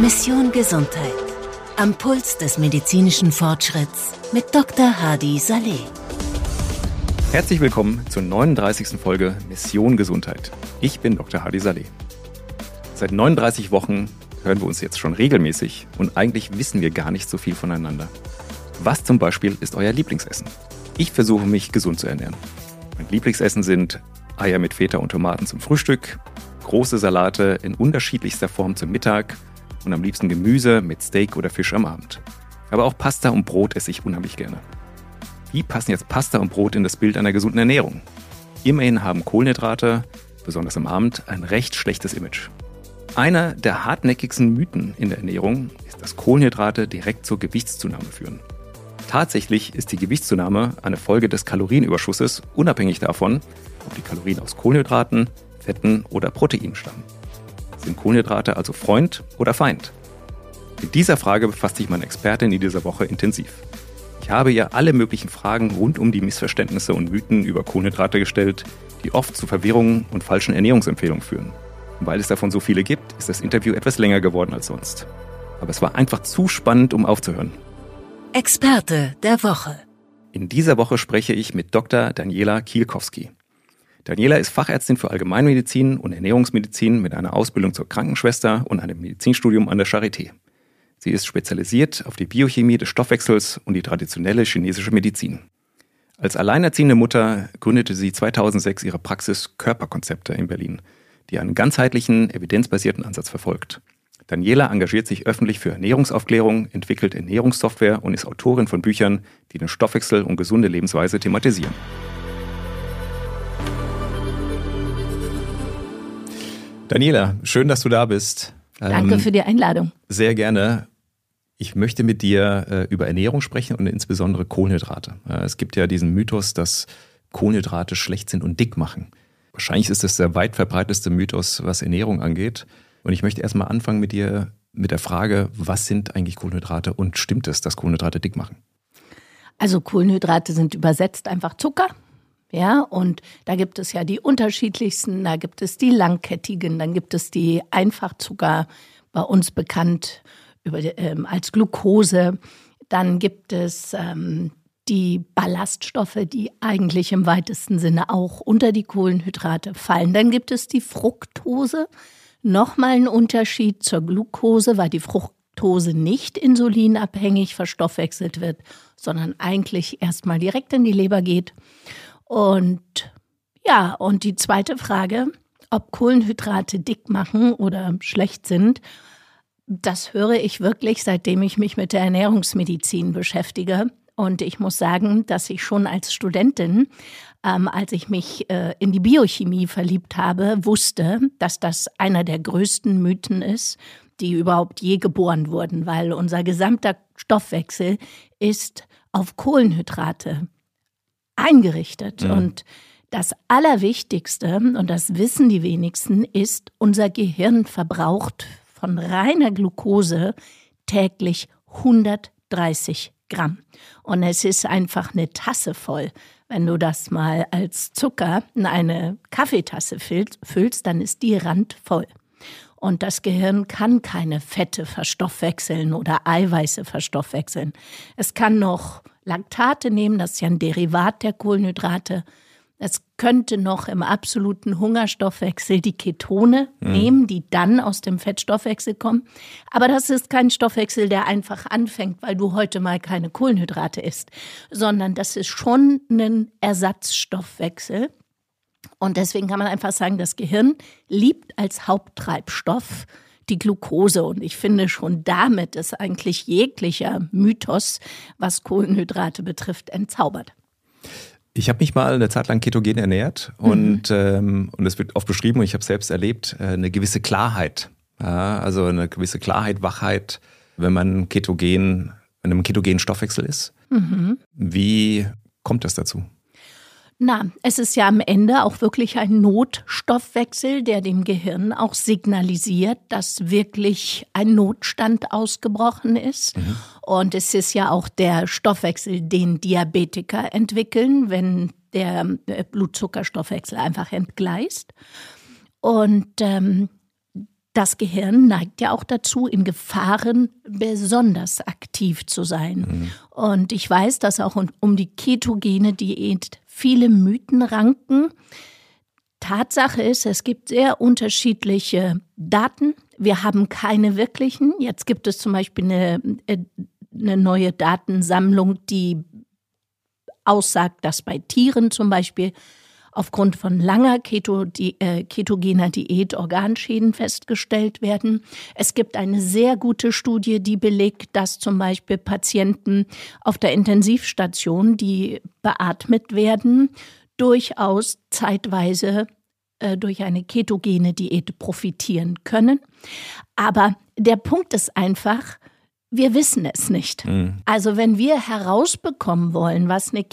Mission Gesundheit. Am Puls des medizinischen Fortschritts mit Dr. Hadi Saleh. Herzlich willkommen zur 39. Folge Mission Gesundheit. Ich bin Dr. Hadi Saleh. Seit 39 Wochen hören wir uns jetzt schon regelmäßig und eigentlich wissen wir gar nicht so viel voneinander. Was zum Beispiel ist euer Lieblingsessen? Ich versuche mich gesund zu ernähren. Mein Lieblingsessen sind Eier mit Feta und Tomaten zum Frühstück, große Salate in unterschiedlichster Form zum Mittag und am liebsten Gemüse mit Steak oder Fisch am Abend. Aber auch Pasta und Brot esse ich unheimlich gerne. Wie passen jetzt Pasta und Brot in das Bild einer gesunden Ernährung? Immerhin haben Kohlenhydrate, besonders am Abend, ein recht schlechtes Image. Einer der hartnäckigsten Mythen in der Ernährung ist, dass Kohlenhydrate direkt zur Gewichtszunahme führen. Tatsächlich ist die Gewichtszunahme eine Folge des Kalorienüberschusses, unabhängig davon, ob die Kalorien aus Kohlenhydraten, Fetten oder Proteinen stammen. Sind Kohlenhydrate also Freund oder Feind? Mit dieser Frage befasst sich meine Expertin in dieser Woche intensiv. Ich habe ihr alle möglichen Fragen rund um die Missverständnisse und Mythen über Kohlenhydrate gestellt, die oft zu Verwirrungen und falschen Ernährungsempfehlungen führen. Und weil es davon so viele gibt, ist das Interview etwas länger geworden als sonst. Aber es war einfach zu spannend, um aufzuhören. Experte der Woche. In dieser Woche spreche ich mit Dr. Daniela Kielkowski. Daniela ist Fachärztin für Allgemeinmedizin und Ernährungsmedizin mit einer Ausbildung zur Krankenschwester und einem Medizinstudium an der Charité. Sie ist spezialisiert auf die Biochemie des Stoffwechsels und die traditionelle chinesische Medizin. Als alleinerziehende Mutter gründete sie 2006 ihre Praxis Körperkonzepte in Berlin, die einen ganzheitlichen, evidenzbasierten Ansatz verfolgt. Daniela engagiert sich öffentlich für Ernährungsaufklärung, entwickelt Ernährungssoftware und ist Autorin von Büchern, die den Stoffwechsel und gesunde Lebensweise thematisieren. Daniela, schön, dass du da bist. Danke für die Einladung. Sehr gerne. Ich möchte mit dir über Ernährung sprechen und insbesondere Kohlenhydrate. Es gibt ja diesen Mythos, dass Kohlenhydrate schlecht sind und dick machen. Wahrscheinlich ist das der weit verbreitetste Mythos, was Ernährung angeht. Und ich möchte erstmal anfangen mit dir mit der Frage, was sind eigentlich Kohlenhydrate und stimmt es, dass Kohlenhydrate dick machen? Also Kohlenhydrate sind übersetzt einfach Zucker. Ja, und da gibt es ja die unterschiedlichsten, da gibt es die langkettigen, dann gibt es die Einfachzucker, bei uns bekannt als Glucose. Dann gibt es die Ballaststoffe, die eigentlich im weitesten Sinne auch unter die Kohlenhydrate fallen. Dann gibt es die Fructose. Nochmal ein Unterschied zur Glucose, weil die Fructose nicht insulinabhängig verstoffwechselt wird, sondern eigentlich erstmal direkt in die Leber geht. Und ja, und die zweite Frage, ob Kohlenhydrate dick machen oder schlecht sind, das höre ich wirklich, seitdem ich mich mit der Ernährungsmedizin beschäftige. Und ich muss sagen, dass ich schon als Studentin, als ich mich in die Biochemie verliebt habe, wusste, dass das einer der größten Mythen ist, die überhaupt je geboren wurden, weil unser gesamter Stoffwechsel ist auf Kohlenhydrate eingerichtet. Ja. Und das Allerwichtigste, und das wissen die wenigsten, ist, unser Gehirn verbraucht von reiner Glucose täglich 130 Gramm. Und es ist einfach eine Tasse voll. Wenn du das mal als Zucker in eine Kaffeetasse füllst, dann ist die randvoll. Und das Gehirn kann keine Fette verstoffwechseln oder Eiweiße verstoffwechseln. Es kann noch Laktate nehmen, das ist ja ein Derivat der Kohlenhydrate. Es könnte noch im absoluten Hungerstoffwechsel die Ketone nehmen, die dann aus dem Fettstoffwechsel kommen. Aber das ist kein Stoffwechsel, der einfach anfängt, weil du heute mal keine Kohlenhydrate isst, sondern das ist schon ein Ersatzstoffwechsel. Und deswegen kann man einfach sagen, das Gehirn liebt als Haupttreibstoff die Glucose. Und ich finde, schon damit ist eigentlich jeglicher Mythos, was Kohlenhydrate betrifft, entzaubert. Ich habe mich mal eine Zeit lang ketogen ernährt und es wird oft beschrieben, und ich habe es selbst erlebt, eine gewisse Klarheit. Ja, also eine gewisse Klarheit, Wachheit, wenn man in einem ketogenen Stoffwechsel ist. Mhm. Wie kommt das dazu? Na, es ist ja am Ende auch wirklich ein Notstoffwechsel, der dem Gehirn auch signalisiert, dass wirklich ein Notstand ausgebrochen ist. Mhm. Und es ist ja auch der Stoffwechsel, den Diabetiker entwickeln, wenn der Blutzuckerstoffwechsel einfach entgleist. Und das Gehirn neigt ja auch dazu, in Gefahren besonders aktiv zu sein. Und ich weiß, dass auch um die ketogene Diät viele Mythen ranken. Tatsache ist, es gibt sehr unterschiedliche Daten. Wir haben keine wirklichen. Jetzt gibt es zum Beispiel eine neue Datensammlung, die aussagt, dass bei Tieren zum Beispiel aufgrund von langer ketogener Diät Organschäden festgestellt werden. Es gibt eine sehr gute Studie, die belegt, dass zum Beispiel Patienten auf der Intensivstation, die beatmet werden, durchaus zeitweise durch eine ketogene Diät profitieren können. Aber der Punkt ist einfach, wir wissen es nicht. Also wenn wir herausbekommen wollen, was eine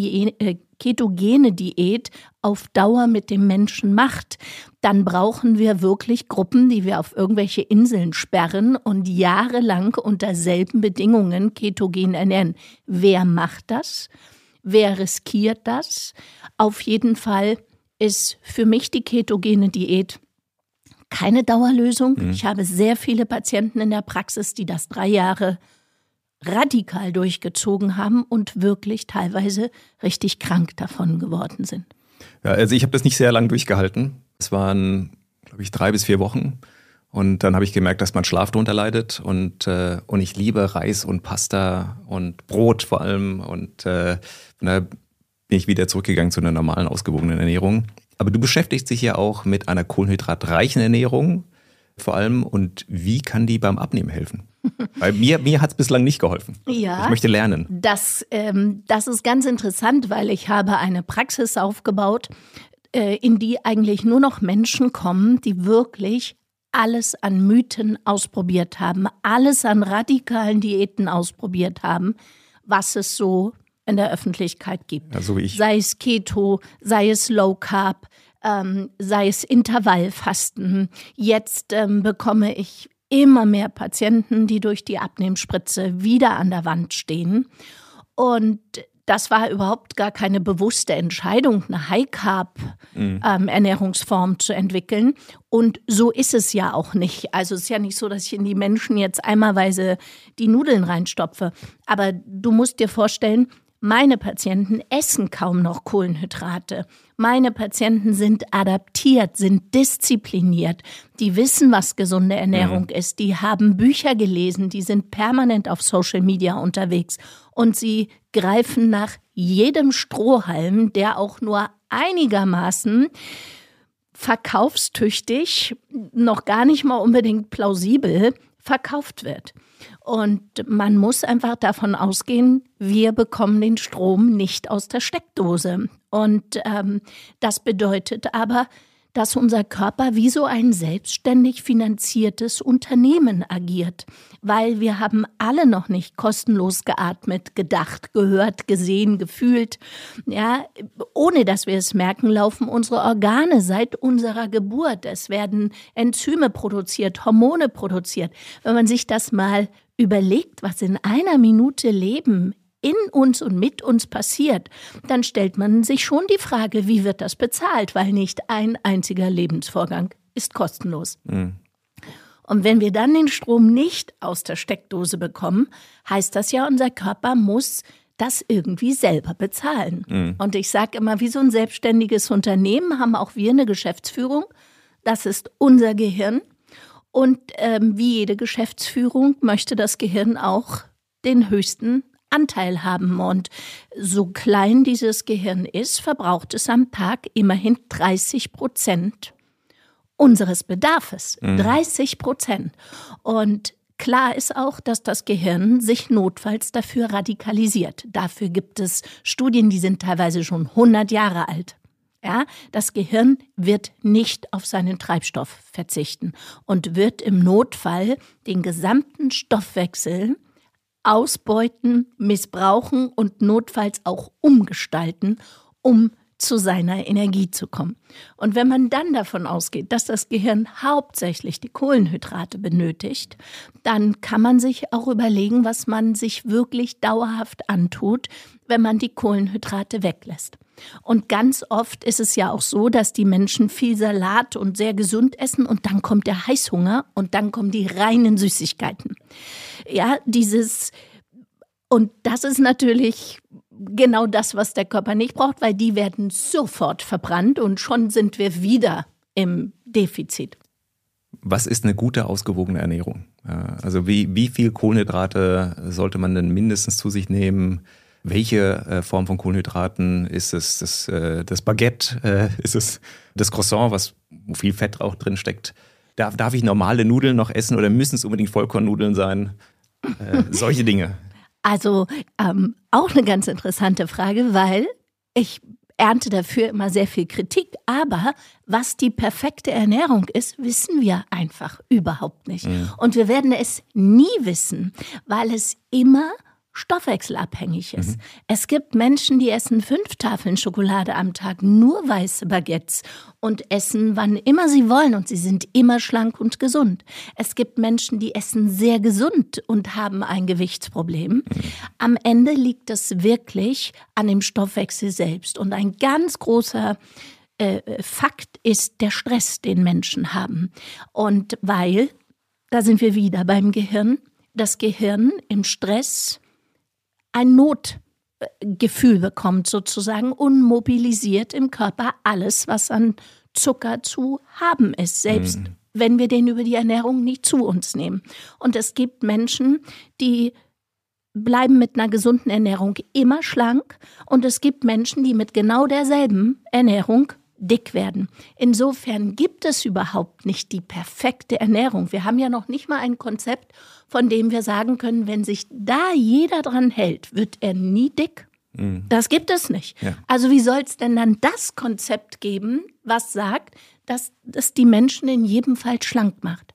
ketogene Diät auf Dauer mit dem Menschen macht, dann brauchen wir wirklich Gruppen, die wir auf irgendwelche Inseln sperren und jahrelang unter selben Bedingungen ketogen ernähren. Wer macht das? Wer riskiert das? Auf jeden Fall ist für mich die ketogene Diät keine Dauerlösung. Ich habe sehr viele Patienten in der Praxis, die das 3 Jahre radikal durchgezogen haben und wirklich teilweise richtig krank davon geworden sind. Ja, also ich habe das nicht sehr lang durchgehalten. Es waren, glaube ich, 3 bis 4 Wochen. Und dann habe ich gemerkt, dass mein Schlaf darunter leidet. Und ich liebe Reis und Pasta und Brot vor allem. Und da bin ich wieder zurückgegangen zu einer normalen, ausgewogenen Ernährung. Aber du beschäftigst dich ja auch mit einer kohlenhydratreichen Ernährung vor allem. Und wie kann die beim Abnehmen helfen? Weil mir hat es bislang nicht geholfen. Ja, ich möchte lernen. Das ist ganz interessant, weil ich habe eine Praxis aufgebaut, in die eigentlich nur noch Menschen kommen, die wirklich alles an Mythen ausprobiert haben, alles an radikalen Diäten ausprobiert haben, was es so in der Öffentlichkeit gibt. Ja, so wie ich. Sei es Keto, sei es Low Carb, sei es Intervallfasten. Jetzt bekomme ich immer mehr Patienten, die durch die Abnehmspritze wieder an der Wand stehen. Und das war überhaupt gar keine bewusste Entscheidung, eine High-Carb-Ernährungsform zu entwickeln. Und so ist es ja auch nicht. Also es ist ja nicht so, dass ich in die Menschen jetzt einmalweise die Nudeln reinstopfe. Aber du musst dir vorstellen, meine Patienten essen kaum noch Kohlenhydrate. Meine Patienten sind adaptiert, sind diszipliniert. Die wissen, was gesunde Ernährung ist. Die haben Bücher gelesen, die sind permanent auf Social Media unterwegs. Und sie greifen nach jedem Strohhalm, der auch nur einigermaßen verkaufstüchtig, noch gar nicht mal unbedingt plausibel verkauft wird. Und man muss einfach davon ausgehen, wir bekommen den Strom nicht aus der Steckdose. Und das bedeutet aber, dass unser Körper wie so ein selbstständig finanziertes Unternehmen agiert. Weil wir haben alle noch nicht kostenlos geatmet, gedacht, gehört, gesehen, gefühlt. Ja, ohne dass wir es merken, laufen unsere Organe seit unserer Geburt. Es werden Enzyme produziert, Hormone produziert. Wenn man sich das mal überlegt, was in einer Minute Leben in uns und mit uns passiert, dann stellt man sich schon die Frage, wie wird das bezahlt? Weil nicht ein einziger Lebensvorgang ist kostenlos. Und wenn wir dann den Strom nicht aus der Steckdose bekommen, heißt das ja, unser Körper muss das irgendwie selber bezahlen. Und ich sage immer, wie so ein selbstständiges Unternehmen haben auch wir eine Geschäftsführung. Das ist unser Gehirn. Und wie jede Geschäftsführung möchte das Gehirn auch den höchsten Anteil haben. Und so klein dieses Gehirn ist, verbraucht es am Tag immerhin 30% unseres Bedarfes. 30%. Und klar ist auch, dass das Gehirn sich notfalls dafür radikalisiert. Dafür gibt es Studien, die sind teilweise schon 100 Jahre alt. Ja, das Gehirn wird nicht auf seinen Treibstoff verzichten und wird im Notfall den gesamten Stoffwechsel ausbeuten, missbrauchen und notfalls auch umgestalten, um zu seiner Energie zu kommen. Und wenn man dann davon ausgeht, dass das Gehirn hauptsächlich die Kohlenhydrate benötigt, dann kann man sich auch überlegen, was man sich wirklich dauerhaft antut, wenn man die Kohlenhydrate weglässt. Und ganz oft ist es ja auch so, dass die Menschen viel Salat und sehr gesund essen und dann kommt der Heißhunger und dann kommen die reinen Süßigkeiten. Ja, und das ist natürlich genau das, was der Körper nicht braucht, weil die werden sofort verbrannt und schon sind wir wieder im Defizit. Was ist eine gute, ausgewogene Ernährung? Also wie viel Kohlenhydrate sollte man denn mindestens zu sich nehmen? Welche Form von Kohlenhydraten? Ist es das Baguette? Ist es das Croissant, wo viel Fett auch drin steckt? Darf ich normale Nudeln noch essen oder müssen es unbedingt Vollkornnudeln sein? Solche Dinge. Also auch eine ganz interessante Frage, weil ich ernte dafür immer sehr viel Kritik. Aber was die perfekte Ernährung ist, wissen wir einfach überhaupt nicht. Mhm. Und wir werden es nie wissen, weil es immer stoffwechselabhängig ist. Mhm. Es gibt Menschen, die essen 5 Tafeln Schokolade am Tag, nur weiße Baguettes und essen, wann immer sie wollen und sie sind immer schlank und gesund. Es gibt Menschen, die essen sehr gesund und haben ein Gewichtsproblem. Am Ende liegt es wirklich an dem Stoffwechsel selbst und ein ganz großer Fakt ist der Stress, den Menschen haben. Und weil, da sind wir wieder beim Gehirn, das Gehirn im Stress ein Notgefühl bekommt sozusagen und mobilisiert im Körper alles, was an Zucker zu haben ist, selbst wenn wir den über die Ernährung nicht zu uns nehmen. Und es gibt Menschen, die bleiben mit einer gesunden Ernährung immer schlank und es gibt Menschen, die mit genau derselben Ernährung dick werden. Insofern gibt es überhaupt nicht die perfekte Ernährung. Wir haben ja noch nicht mal ein Konzept, von dem wir sagen können, wenn sich da jeder dran hält, wird er nie dick. Mhm. Das gibt es nicht. Ja. Also wie soll es denn dann das Konzept geben, was sagt, dass es die Menschen in jedem Fall schlank macht?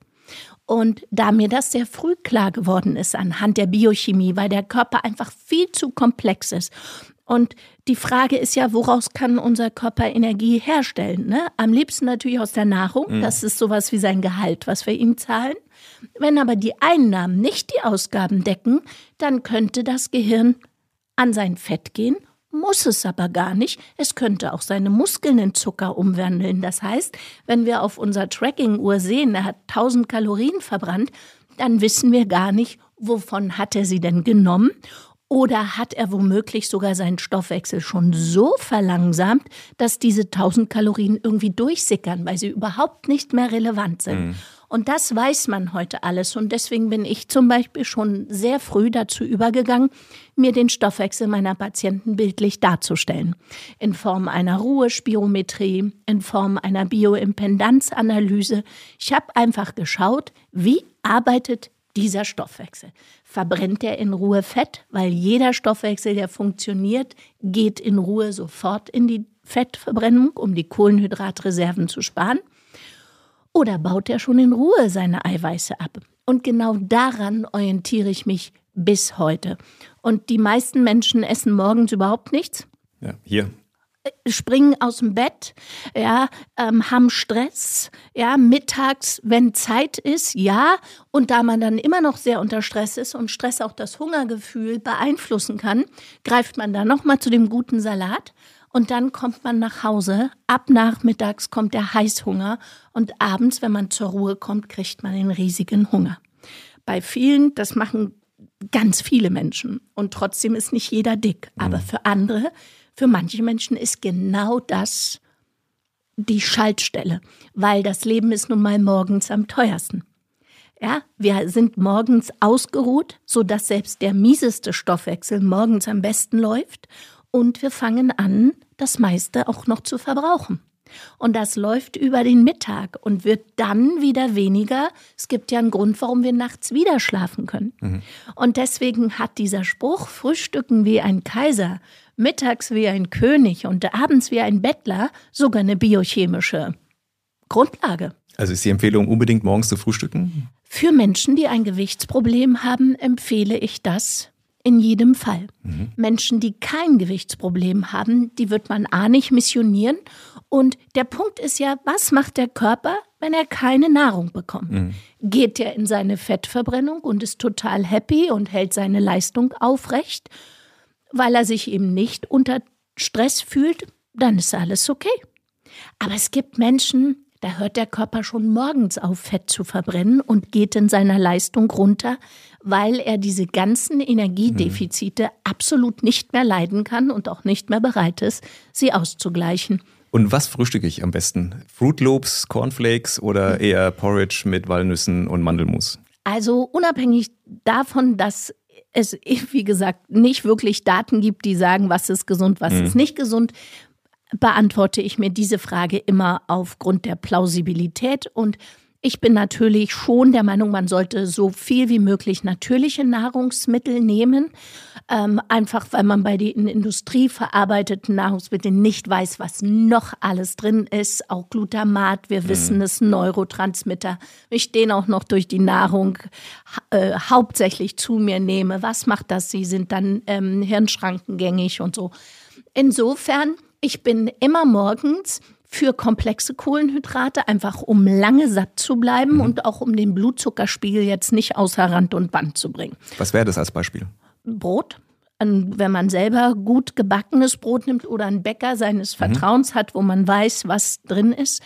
Und da mir das sehr früh klar geworden ist anhand der Biochemie, weil der Körper einfach viel zu komplex ist. Und die Frage ist ja, woraus kann unser Körper Energie herstellen? Ne? Am liebsten natürlich aus der Nahrung. Das ist sowas wie sein Gehalt, was wir ihm zahlen. Wenn aber die Einnahmen nicht die Ausgaben decken, dann könnte das Gehirn an sein Fett gehen, muss es aber gar nicht. Es könnte auch seine Muskeln in Zucker umwandeln. Das heißt, wenn wir auf unserer Tracking-Uhr sehen, er hat 1000 Kalorien verbrannt, dann wissen wir gar nicht, wovon hat er sie denn genommen. Oder hat er womöglich sogar seinen Stoffwechsel schon so verlangsamt, dass diese 1000 Kalorien irgendwie durchsickern, weil sie überhaupt nicht mehr relevant sind. Mhm. Und das weiß man heute alles. Und deswegen bin ich zum Beispiel schon sehr früh dazu übergegangen, mir den Stoffwechsel meiner Patienten bildlich darzustellen. In Form einer Ruhespirometrie, in Form einer Bioimpedanzanalyse. Ich habe einfach geschaut, wie arbeitet dieser Stoffwechsel. Verbrennt er in Ruhe Fett? Weil jeder Stoffwechsel, der funktioniert, geht in Ruhe sofort in die Fettverbrennung, um die Kohlenhydratreserven zu sparen. Oder baut er schon in Ruhe seine Eiweiße ab? Und genau daran orientiere ich mich bis heute. Und die meisten Menschen essen morgens überhaupt nichts. Ja, hier. Springen aus dem Bett, ja, haben Stress, ja, mittags, wenn Zeit ist, ja, und da man dann immer noch sehr unter Stress ist und Stress auch das Hungergefühl beeinflussen kann, greift man dann nochmal zu dem guten Salat und dann kommt man nach Hause, ab nachmittags kommt der Heißhunger und abends, wenn man zur Ruhe kommt, kriegt man den riesigen Hunger. Bei vielen, das machen ganz viele Menschen und trotzdem ist nicht jeder dick, aber für andere, für manche Menschen ist genau das die Schaltstelle, weil das Leben ist nun mal morgens am teuersten. Ja, wir sind morgens ausgeruht, sodass selbst der mieseste Stoffwechsel morgens am besten läuft und wir fangen an, das meiste auch noch zu verbrauchen. Und das läuft über den Mittag und wird dann wieder weniger. Es gibt ja einen Grund, warum wir nachts wieder schlafen können. Mhm. Und deswegen hat dieser Spruch, Frühstücken wie ein Kaiser, mittags wie ein König und abends wie ein Bettler, sogar eine biochemische Grundlage. Also ist die Empfehlung, unbedingt morgens zu frühstücken? Für Menschen, die ein Gewichtsproblem haben, empfehle ich das In jedem Fall. Menschen, die kein Gewichtsproblem haben, die wird man nicht missionieren. Und der Punkt ist ja, was macht der Körper, wenn er keine Nahrung bekommt? Geht er in seine Fettverbrennung und ist total happy und hält seine Leistung aufrecht, weil er sich eben nicht unter Stress fühlt, dann ist alles okay. Aber es gibt Menschen, da hört der Körper schon morgens auf, Fett zu verbrennen und geht in seiner Leistung runter, weil er diese ganzen Energiedefizite absolut nicht mehr leiden kann und auch nicht mehr bereit ist, sie auszugleichen. Und was frühstücke ich am besten? Fruit Loops, Cornflakes oder eher Porridge mit Walnüssen und Mandelmus? Also unabhängig davon, dass es, wie gesagt, nicht wirklich Daten gibt, die sagen, was ist gesund, was ist nicht gesund, beantworte ich mir diese Frage immer aufgrund der Plausibilität. Und ich bin natürlich schon der Meinung, man sollte so viel wie möglich natürliche Nahrungsmittel nehmen. Einfach, weil man bei den industrieverarbeiteten Nahrungsmitteln nicht weiß, was noch alles drin ist. Auch Glutamat, wir wissen es, Neurotransmitter. Ich den auch noch durch die Nahrung hauptsächlich zu mir nehme. Was macht das? Sie sind dann hirnschrankengängig und so. Insofern, ich bin immer morgens für komplexe Kohlenhydrate, einfach um lange satt zu bleiben und auch um den Blutzuckerspiegel jetzt nicht außer Rand und Band zu bringen. Was wäre das als Beispiel? Brot. Wenn man selber gut gebackenes Brot nimmt oder einen Bäcker seines Vertrauens hat, wo man weiß, was drin ist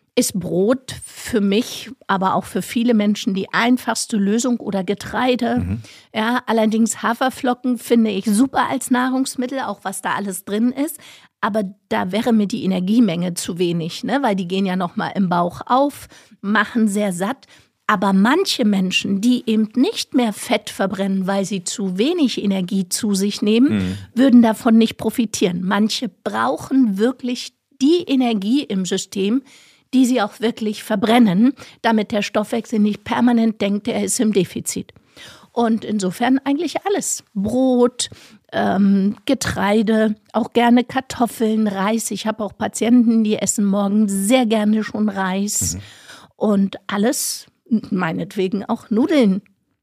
Brot für mich, aber auch für viele Menschen die einfachste Lösung oder Getreide. Ja, allerdings Haferflocken finde ich super als Nahrungsmittel, auch was da alles drin ist. Aber da wäre mir die Energiemenge zu wenig, ne? Weil die gehen ja nochmal im Bauch auf, machen sehr satt. Aber manche Menschen, die eben nicht mehr Fett verbrennen, weil sie zu wenig Energie zu sich nehmen, würden davon nicht profitieren. Manche brauchen wirklich die Energie im System, die sie auch wirklich verbrennen, damit der Stoffwechsel nicht permanent denkt, er ist im Defizit. Und insofern eigentlich alles. Brot, Getreide, auch gerne Kartoffeln, Reis. Ich habe auch Patienten, die essen morgens sehr gerne schon Reis. Und alles, meinetwegen auch Nudeln.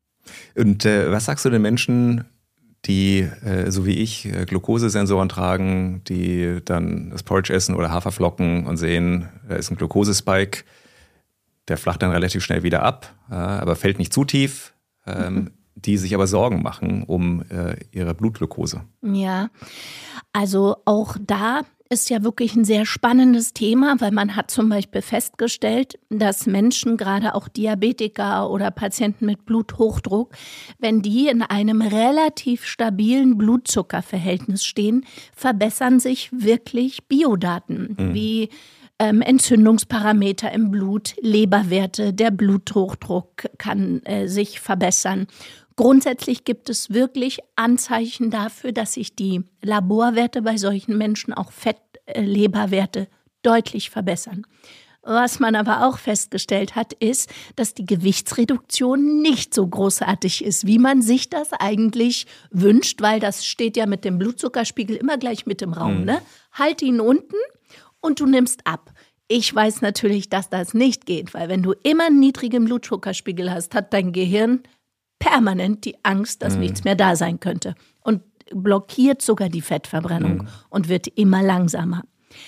Und was sagst du den Menschen, die, so wie ich, Glukosesensoren tragen, die dann das Porridge essen oder Haferflocken und sehen, da ist ein Glukosespike, der flacht dann relativ schnell wieder ab, aber fällt nicht zu tief, die sich aber Sorgen machen um ihre Blutglucose. Ja, also auch da ist ja wirklich ein sehr spannendes Thema, weil man hat zum Beispiel festgestellt, dass Menschen, gerade auch Diabetiker oder Patienten mit Bluthochdruck, wenn die in einem relativ stabilen Blutzuckerverhältnis stehen, verbessern sich wirklich Biodaten, wie Entzündungsparameter im Blut, Leberwerte, der Bluthochdruck kann sich verbessern. Grundsätzlich gibt es wirklich Anzeichen dafür, dass sich die Laborwerte bei solchen Menschen, auch Fettleberwerte, deutlich verbessern. Was man aber auch festgestellt hat, ist, dass die Gewichtsreduktion nicht so großartig ist, wie man sich das eigentlich wünscht, weil das steht ja mit dem Blutzuckerspiegel immer gleich mit im Raum. Ne? Halt ihn unten und du nimmst ab. Ich weiß natürlich, dass das nicht geht, weil wenn du immer einen niedrigen Blutzuckerspiegel hast, hat dein Gehirn permanent die Angst, dass nichts mehr da sein könnte und blockiert sogar die Fettverbrennung und wird immer langsamer.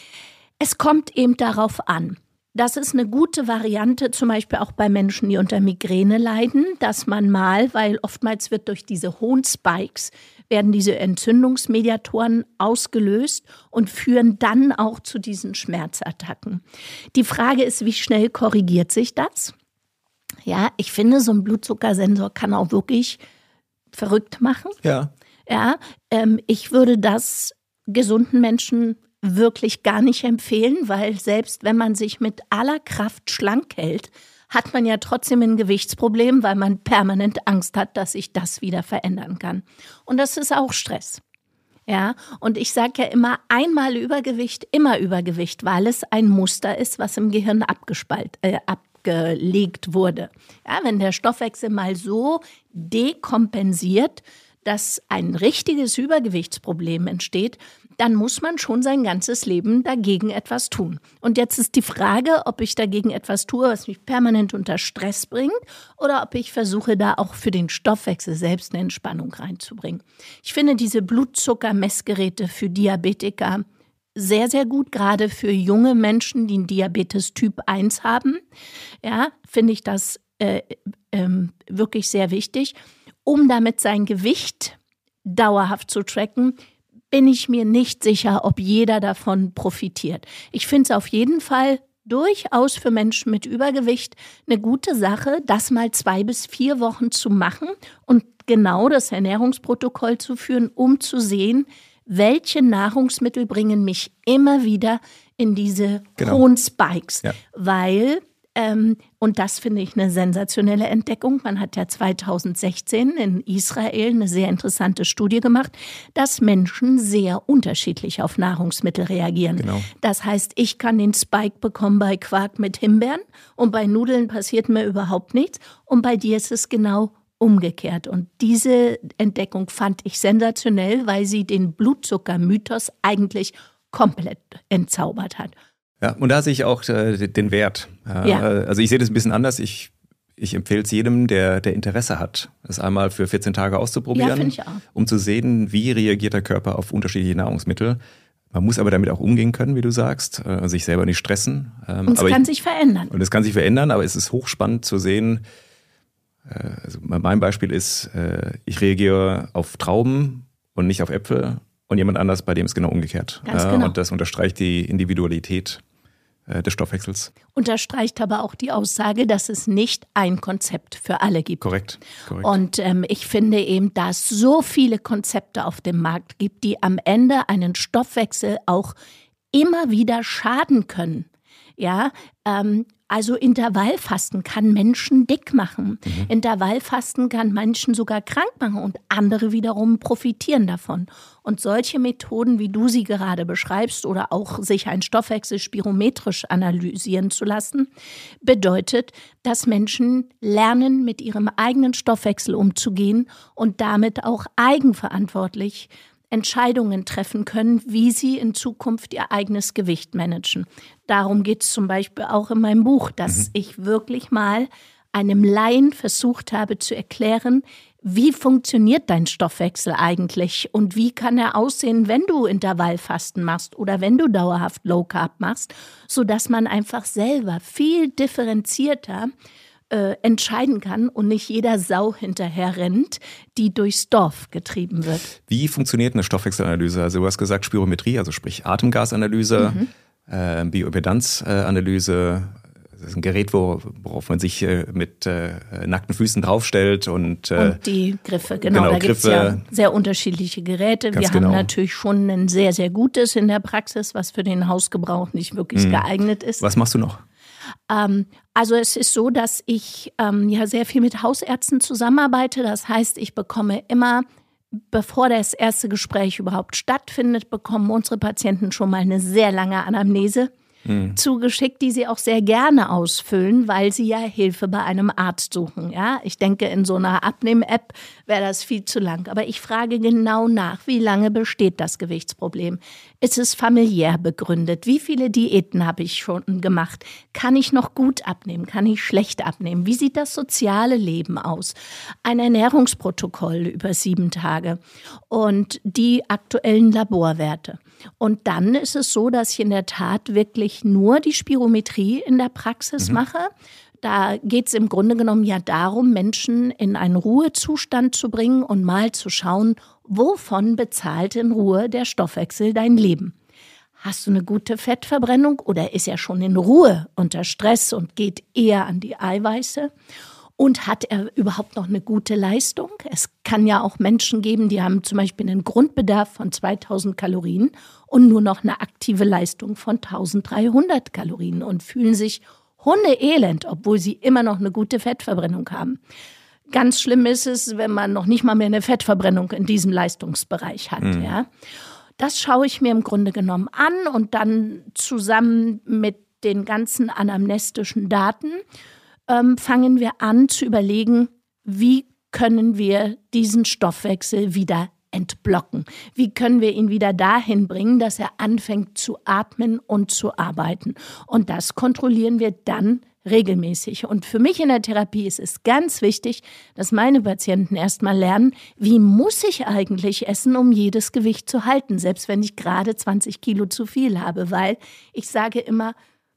Es kommt eben darauf an. Das ist eine gute Variante, zum Beispiel auch bei Menschen, die unter Migräne leiden, dass man mal, weil oftmals wird durch diese hohen Spikes, werden diese Entzündungsmediatoren ausgelöst und führen dann auch zu diesen Schmerzattacken. Die Frage ist, wie schnell korrigiert sich das? Ja, ich finde, so ein Blutzuckersensor kann auch wirklich verrückt machen. Ja. Ja, ich würde das gesunden Menschen wirklich gar nicht empfehlen, weil selbst wenn man sich mit aller Kraft schlank hält, hat man ja trotzdem ein Gewichtsproblem, weil man permanent Angst hat, dass sich das wieder verändern kann. Und das ist auch Stress. Ja, und ich sage ja immer, einmal Übergewicht, immer Übergewicht, weil es ein Muster ist, was im Gehirn abgelegt wurde. Ja, wenn der Stoffwechsel mal so dekompensiert, dass ein richtiges Übergewichtsproblem entsteht, dann muss man schon sein ganzes Leben dagegen etwas tun. Und jetzt ist die Frage, ob ich dagegen etwas tue, was mich permanent unter Stress bringt, oder ob ich versuche, da auch für den Stoffwechsel selbst eine Entspannung reinzubringen. Ich finde diese Blutzuckermessgeräte für Diabetiker sehr, sehr gut, gerade für junge Menschen, die einen Diabetes Typ 1 haben. Ja, finde ich das wirklich sehr wichtig. Um damit sein Gewicht dauerhaft zu tracken, bin ich mir nicht sicher, ob jeder davon profitiert. Ich finde es auf jeden Fall durchaus für Menschen mit Übergewicht eine gute Sache, das mal 2 bis 4 Wochen zu machen und genau das Ernährungsprotokoll zu führen, um zu sehen, welche Nahrungsmittel bringen mich immer wieder in diese hohen Spikes. Ja. Weil, und das finde ich eine sensationelle Entdeckung, man hat ja 2016 in Israel eine sehr interessante Studie gemacht, dass Menschen sehr unterschiedlich auf Nahrungsmittel reagieren. Genau. Das heißt, ich kann den Spike bekommen bei Quark mit Himbeeren und bei Nudeln passiert mir überhaupt nichts und bei dir ist es genau umgekehrt. Und diese Entdeckung fand ich sensationell, weil sie den Blutzuckermythos eigentlich komplett entzaubert hat. Ja, und da sehe ich auch den Wert. Ja. Also ich sehe das ein bisschen anders. Ich empfehle es jedem, der Interesse hat, das einmal für 14 Tage auszuprobieren, ja, finde ich auch. Um zu sehen, wie reagiert der Körper auf unterschiedliche Nahrungsmittel. Man muss aber damit auch umgehen können, wie du sagst, sich selber nicht stressen. Und es kann sich verändern. Und es kann sich verändern, aber es ist hochspannend zu sehen. Also mein Beispiel ist, ich reagiere auf Trauben und nicht auf Äpfel und jemand anders, bei dem ist genau umgekehrt. Ganz genau. Und das unterstreicht die Individualität des Stoffwechsels. Unterstreicht aber auch die Aussage, dass es nicht ein Konzept für alle gibt. Korrekt. Und ich finde eben, dass es so viele Konzepte auf dem Markt gibt, die am Ende einen Stoffwechsel auch immer wieder schaden können. Ja, also Intervallfasten kann Menschen dick machen. Intervallfasten kann Menschen sogar krank machen und andere wiederum profitieren davon. Und solche Methoden, wie du sie gerade beschreibst, oder auch sich ein Stoffwechsel spirometrisch analysieren zu lassen, bedeutet, dass Menschen lernen, mit ihrem eigenen Stoffwechsel umzugehen und damit auch eigenverantwortlich Entscheidungen treffen können, wie sie in Zukunft ihr eigenes Gewicht managen. Darum geht es zum Beispiel auch in meinem Buch, dass ich wirklich mal einem Laien versucht habe zu erklären, wie funktioniert dein Stoffwechsel eigentlich und wie kann er aussehen, wenn du Intervallfasten machst oder wenn du dauerhaft Low Carb machst, sodass man einfach selber viel differenzierter entscheiden kann und nicht jeder Sau hinterher rennt, die durchs Dorf getrieben wird. Wie funktioniert eine Stoffwechselanalyse? Also du hast gesagt Spirometrie, also sprich Atemgasanalyse, Bioimpedanzanalyse. Das ist ein Gerät, worauf man sich mit nackten Füßen draufstellt. Und die Griffe, genau. Da gibt es ja sehr unterschiedliche Geräte. Wir haben natürlich schon ein sehr, sehr gutes in der Praxis, was für den Hausgebrauch nicht wirklich geeignet ist. Was machst du noch? Also es ist so, dass ich ja sehr viel mit Hausärzten zusammenarbeite. Das heißt, ich bekomme immer, bevor das erste Gespräch überhaupt stattfindet, bekommen unsere Patienten schon mal eine sehr lange Anamnese zugeschickt, die sie auch sehr gerne ausfüllen, weil sie ja Hilfe bei einem Arzt suchen. Ja, ich denke, in so einer Abnehm-App wäre das viel zu lang. Aber ich frage genau nach, wie lange besteht das Gewichtsproblem? Ist es familiär begründet? Wie viele Diäten habe ich schon gemacht? Kann ich noch gut abnehmen? Kann ich schlecht abnehmen? Wie sieht das soziale Leben aus? Ein Ernährungsprotokoll über 7 Tage und die aktuellen Laborwerte. Und dann ist es so, dass ich in der Tat wirklich nur die Spirometrie in der Praxis mache. Da geht es im Grunde genommen ja darum, Menschen in einen Ruhezustand zu bringen und mal zu schauen, wovon bezahlt in Ruhe der Stoffwechsel dein Leben. Hast du eine gute Fettverbrennung oder ist er schon in Ruhe unter Stress und geht eher an die Eiweiße? Und hat er überhaupt noch eine gute Leistung? Es kann ja auch Menschen geben, die haben zum Beispiel einen Grundbedarf von 2000 Kalorien und nur noch eine aktive Leistung von 1300 Kalorien und fühlen sich hundeelend, obwohl sie immer noch eine gute Fettverbrennung haben. Ganz schlimm ist es, wenn man noch nicht mal mehr eine Fettverbrennung in diesem Leistungsbereich hat. Ja. Das schaue ich mir im Grunde genommen an und dann zusammen mit den ganzen anamnestischen Daten fangen wir an zu überlegen, wie können wir diesen Stoffwechsel wieder entblocken? Wie können wir ihn wieder dahin bringen, dass er anfängt zu atmen und zu arbeiten? Und das kontrollieren wir dann regelmäßig. Und für mich in der Therapie ist es ganz wichtig, dass meine Patienten erstmal lernen, wie muss ich eigentlich essen, um jedes Gewicht zu halten, selbst wenn ich gerade 20 Kilo zu viel habe, weil ich sage immer,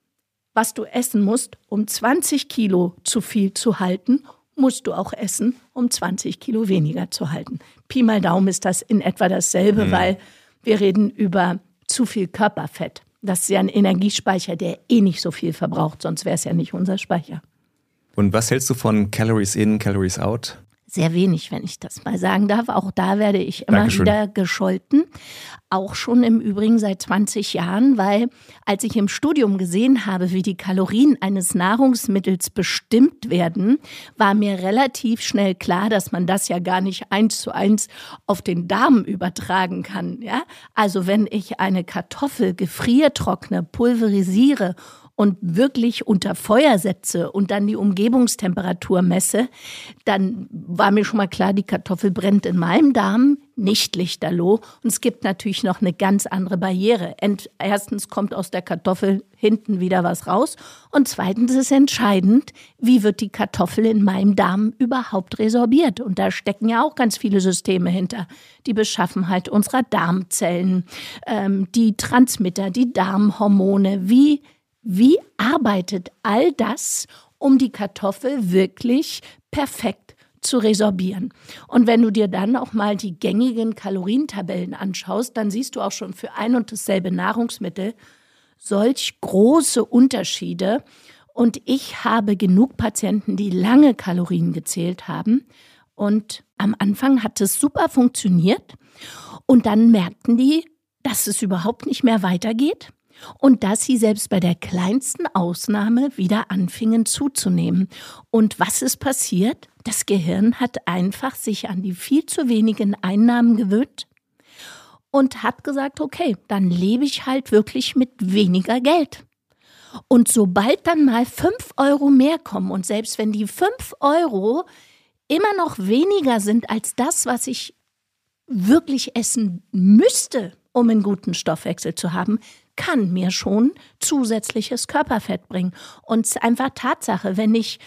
was du essen musst, um 20 Kilo zu viel zu halten, musst du auch essen, um 20 Kilo weniger zu halten. Pi mal Daumen ist das in etwa dasselbe, weil wir reden über zu viel Körperfett. Das ist ja ein Energiespeicher, der nicht so viel verbraucht, sonst wäre es ja nicht unser Speicher. Und was hältst du von Calories in, Calories out? Sehr wenig, wenn ich das mal sagen darf. Auch da werde ich immer wieder gescholten. Auch schon im Übrigen seit 20 Jahren, weil als ich im Studium gesehen habe, wie die Kalorien eines Nahrungsmittels bestimmt werden, war mir relativ schnell klar, dass man das ja gar nicht 1:1 auf den Darm übertragen kann. Ja? Also wenn ich eine Kartoffel gefriertrockne, pulverisiere und wirklich unter Feuer setze und dann die Umgebungstemperatur messe, dann war mir schon mal klar, die Kartoffel brennt in meinem Darm, nicht lichterloh. Und es gibt natürlich noch eine ganz andere Barriere. Erstens kommt aus der Kartoffel hinten wieder was raus und zweitens ist entscheidend, wie wird die Kartoffel in meinem Darm überhaupt resorbiert. Und da stecken ja auch ganz viele Systeme hinter. Die Beschaffenheit unserer Darmzellen, die Transmitter, die Darmhormone, wie arbeitet all das, um die Kartoffel wirklich perfekt zu resorbieren? Und wenn du dir dann auch mal die gängigen Kalorientabellen anschaust, dann siehst du auch schon für ein und dasselbe Nahrungsmittel solch große Unterschiede. Und ich habe genug Patienten, die lange Kalorien gezählt haben. Und am Anfang hat es super funktioniert. Und dann merkten die, dass es überhaupt nicht mehr weitergeht. Und dass sie selbst bei der kleinsten Ausnahme wieder anfingen zuzunehmen. Und was ist passiert? Das Gehirn hat einfach sich an die viel zu wenigen Einnahmen gewöhnt und hat gesagt, okay, dann lebe ich halt wirklich mit weniger Geld. Und sobald dann mal 5 Euro mehr kommen und selbst wenn die 5 Euro immer noch weniger sind als das, was ich wirklich essen müsste, um einen guten Stoffwechsel zu haben, kann mir schon zusätzliches Körperfett bringen. Und es ist einfach Tatsache, wenn ich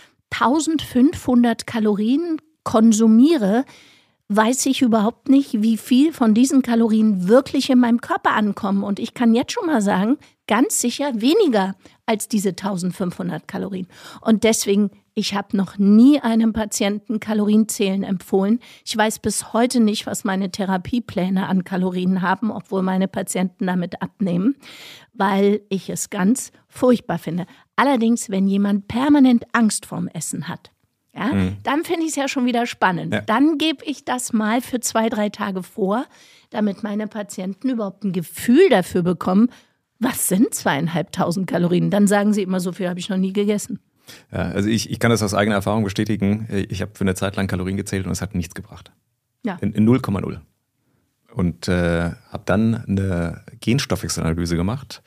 1500 Kalorien konsumiere, weiß ich überhaupt nicht, wie viel von diesen Kalorien wirklich in meinem Körper ankommen. Und ich kann jetzt schon mal sagen, ganz sicher weniger als diese 1500 Kalorien. Und deswegen, ich habe noch nie einem Patienten Kalorienzählen empfohlen. Ich weiß bis heute nicht, was meine Therapiepläne an Kalorien haben, obwohl meine Patienten damit abnehmen, weil ich es ganz furchtbar finde. Allerdings, wenn jemand permanent Angst vorm Essen hat, ja, dann finde ich es ja schon wieder spannend. Ja. Dann gebe ich das mal für 2-3 Tage vor, damit meine Patienten überhaupt ein Gefühl dafür bekommen, was sind 2500 Kalorien? Dann sagen sie immer, so viel habe ich noch nie gegessen. Ja, also ich kann das aus eigener Erfahrung bestätigen. Ich habe für eine Zeit lang Kalorien gezählt und es hat nichts gebracht. Ja. In 0,0. Und habe dann eine Genstoffwechselanalyse gemacht,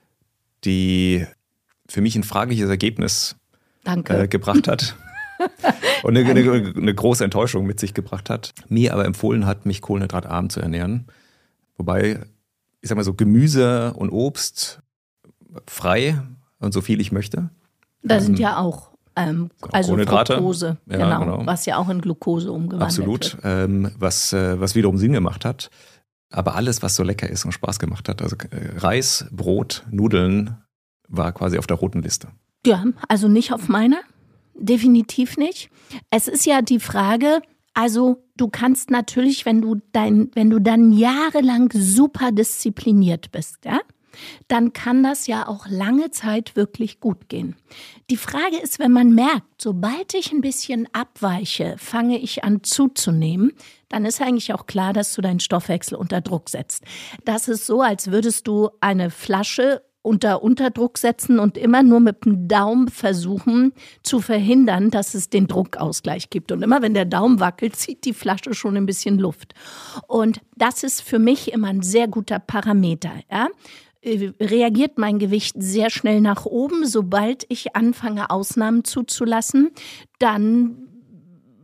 die für mich ein fragliches Ergebnis gebracht hat. Und eine große Enttäuschung mit sich gebracht hat. Mir aber empfohlen hat, mich kohlenhydratarm zu ernähren. Wobei, ich sag mal so, Gemüse und Obst frei und so viel ich möchte. Da sind ja auch also Kohlenhydrate. Fructose, Ja, genau, was ja auch in Glucose umgewandelt wird. Absolut, was wiederum Sinn gemacht hat. Aber alles, was so lecker ist und Spaß gemacht hat, also Reis, Brot, Nudeln, war quasi auf der roten Liste. Ja, also nicht auf meiner. Definitiv nicht. Es ist ja die Frage, also du kannst natürlich, wenn du dann jahrelang super diszipliniert bist, ja, dann kann das ja auch lange Zeit wirklich gut gehen. Die Frage ist, wenn man merkt, sobald ich ein bisschen abweiche, fange ich an zuzunehmen, dann ist eigentlich auch klar, dass du deinen Stoffwechsel unter Druck setzt. Das ist so, als würdest du eine Flasche unter Unterdruck setzen und immer nur mit dem Daumen versuchen zu verhindern, dass es den Druckausgleich gibt. Und immer wenn der Daumen wackelt, zieht die Flasche schon ein bisschen Luft. Und das ist für mich immer ein sehr guter Parameter. Ja? Reagiert mein Gewicht sehr schnell nach oben, sobald ich anfange, Ausnahmen zuzulassen, dann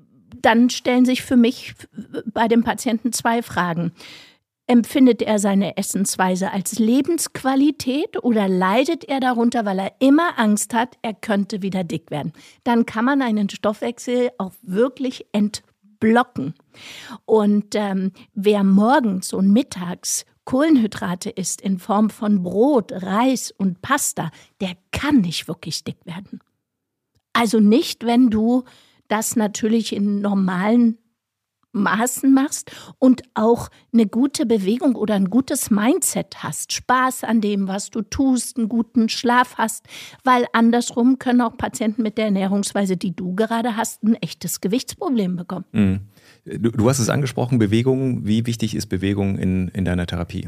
dann stellen sich für mich bei dem Patienten 2 Fragen. Empfindet er seine Essensweise als Lebensqualität oder leidet er darunter, weil er immer Angst hat, er könnte wieder dick werden? Dann kann man einen Stoffwechsel auch wirklich entblocken. Und wer morgens und mittags Kohlenhydrate isst in Form von Brot, Reis und Pasta, der kann nicht wirklich dick werden. Also nicht, wenn du das natürlich in normalen Maßen machst und auch eine gute Bewegung oder ein gutes Mindset hast, Spaß an dem, was du tust, einen guten Schlaf hast, weil andersrum können auch Patienten mit der Ernährungsweise, die du gerade hast, ein echtes Gewichtsproblem bekommen. Mhm. Du hast es angesprochen, Bewegung. Wie wichtig ist Bewegung in deiner Therapie?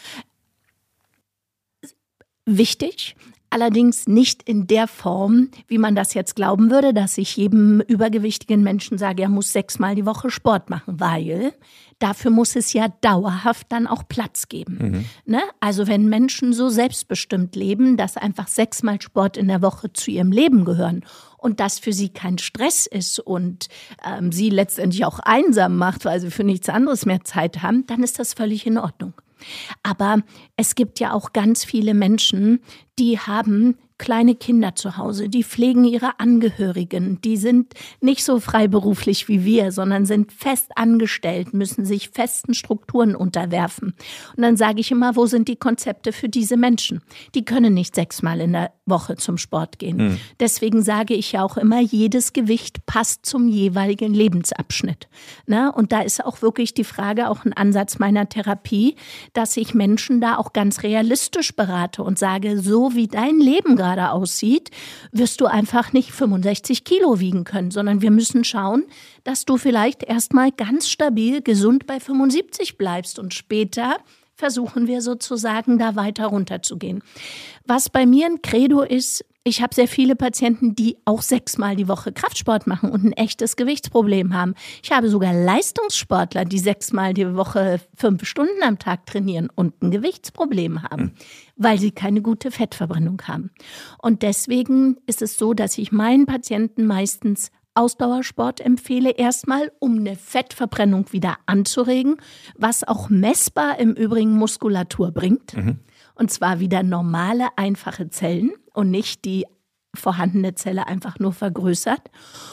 Wichtig. Allerdings nicht in der Form, wie man das jetzt glauben würde, dass ich jedem übergewichtigen Menschen sage, er muss 6-mal die Woche Sport machen, weil dafür muss es ja dauerhaft dann auch Platz geben. Ne? Also wenn Menschen so selbstbestimmt leben, dass einfach 6-mal Sport in der Woche zu ihrem Leben gehören und das für sie kein Stress ist und sie letztendlich auch einsam macht, weil sie für nichts anderes mehr Zeit haben, dann ist das völlig in Ordnung. Aber es gibt ja auch ganz viele Menschen, die haben kleine Kinder zu Hause, die pflegen ihre Angehörigen, die sind nicht so freiberuflich wie wir, sondern sind fest angestellt, müssen sich festen Strukturen unterwerfen. Und dann sage ich immer, wo sind die Konzepte für diese Menschen? Die können nicht 6-mal in der Woche zum Sport gehen. Deswegen sage ich ja auch immer, jedes Gewicht passt zum jeweiligen Lebensabschnitt. Ne? Und da ist auch wirklich die Frage, auch ein Ansatz meiner Therapie, dass ich Menschen da auch ganz realistisch berate und sage, so wie dein Leben gerade aussieht, wirst du einfach nicht 65 Kilo wiegen können, sondern wir müssen schauen, dass du vielleicht erstmal ganz stabil gesund bei 75 bleibst und später versuchen wir sozusagen da weiter runterzugehen. Was bei mir ein Credo ist, ich habe sehr viele Patienten, die auch 6-mal die Woche Kraftsport machen und ein echtes Gewichtsproblem haben. Ich habe sogar Leistungssportler, die 6-mal die Woche 5 Stunden am Tag trainieren und ein Gewichtsproblem haben, weil sie keine gute Fettverbrennung haben. Und deswegen ist es so, dass ich meinen Patienten meistens Ausdauersport empfehle, erstmal, um eine Fettverbrennung wieder anzuregen, was auch messbar im Übrigen Muskulatur bringt. Und zwar wieder normale, einfache Zellen und nicht die vorhandene Zelle einfach nur vergrößert.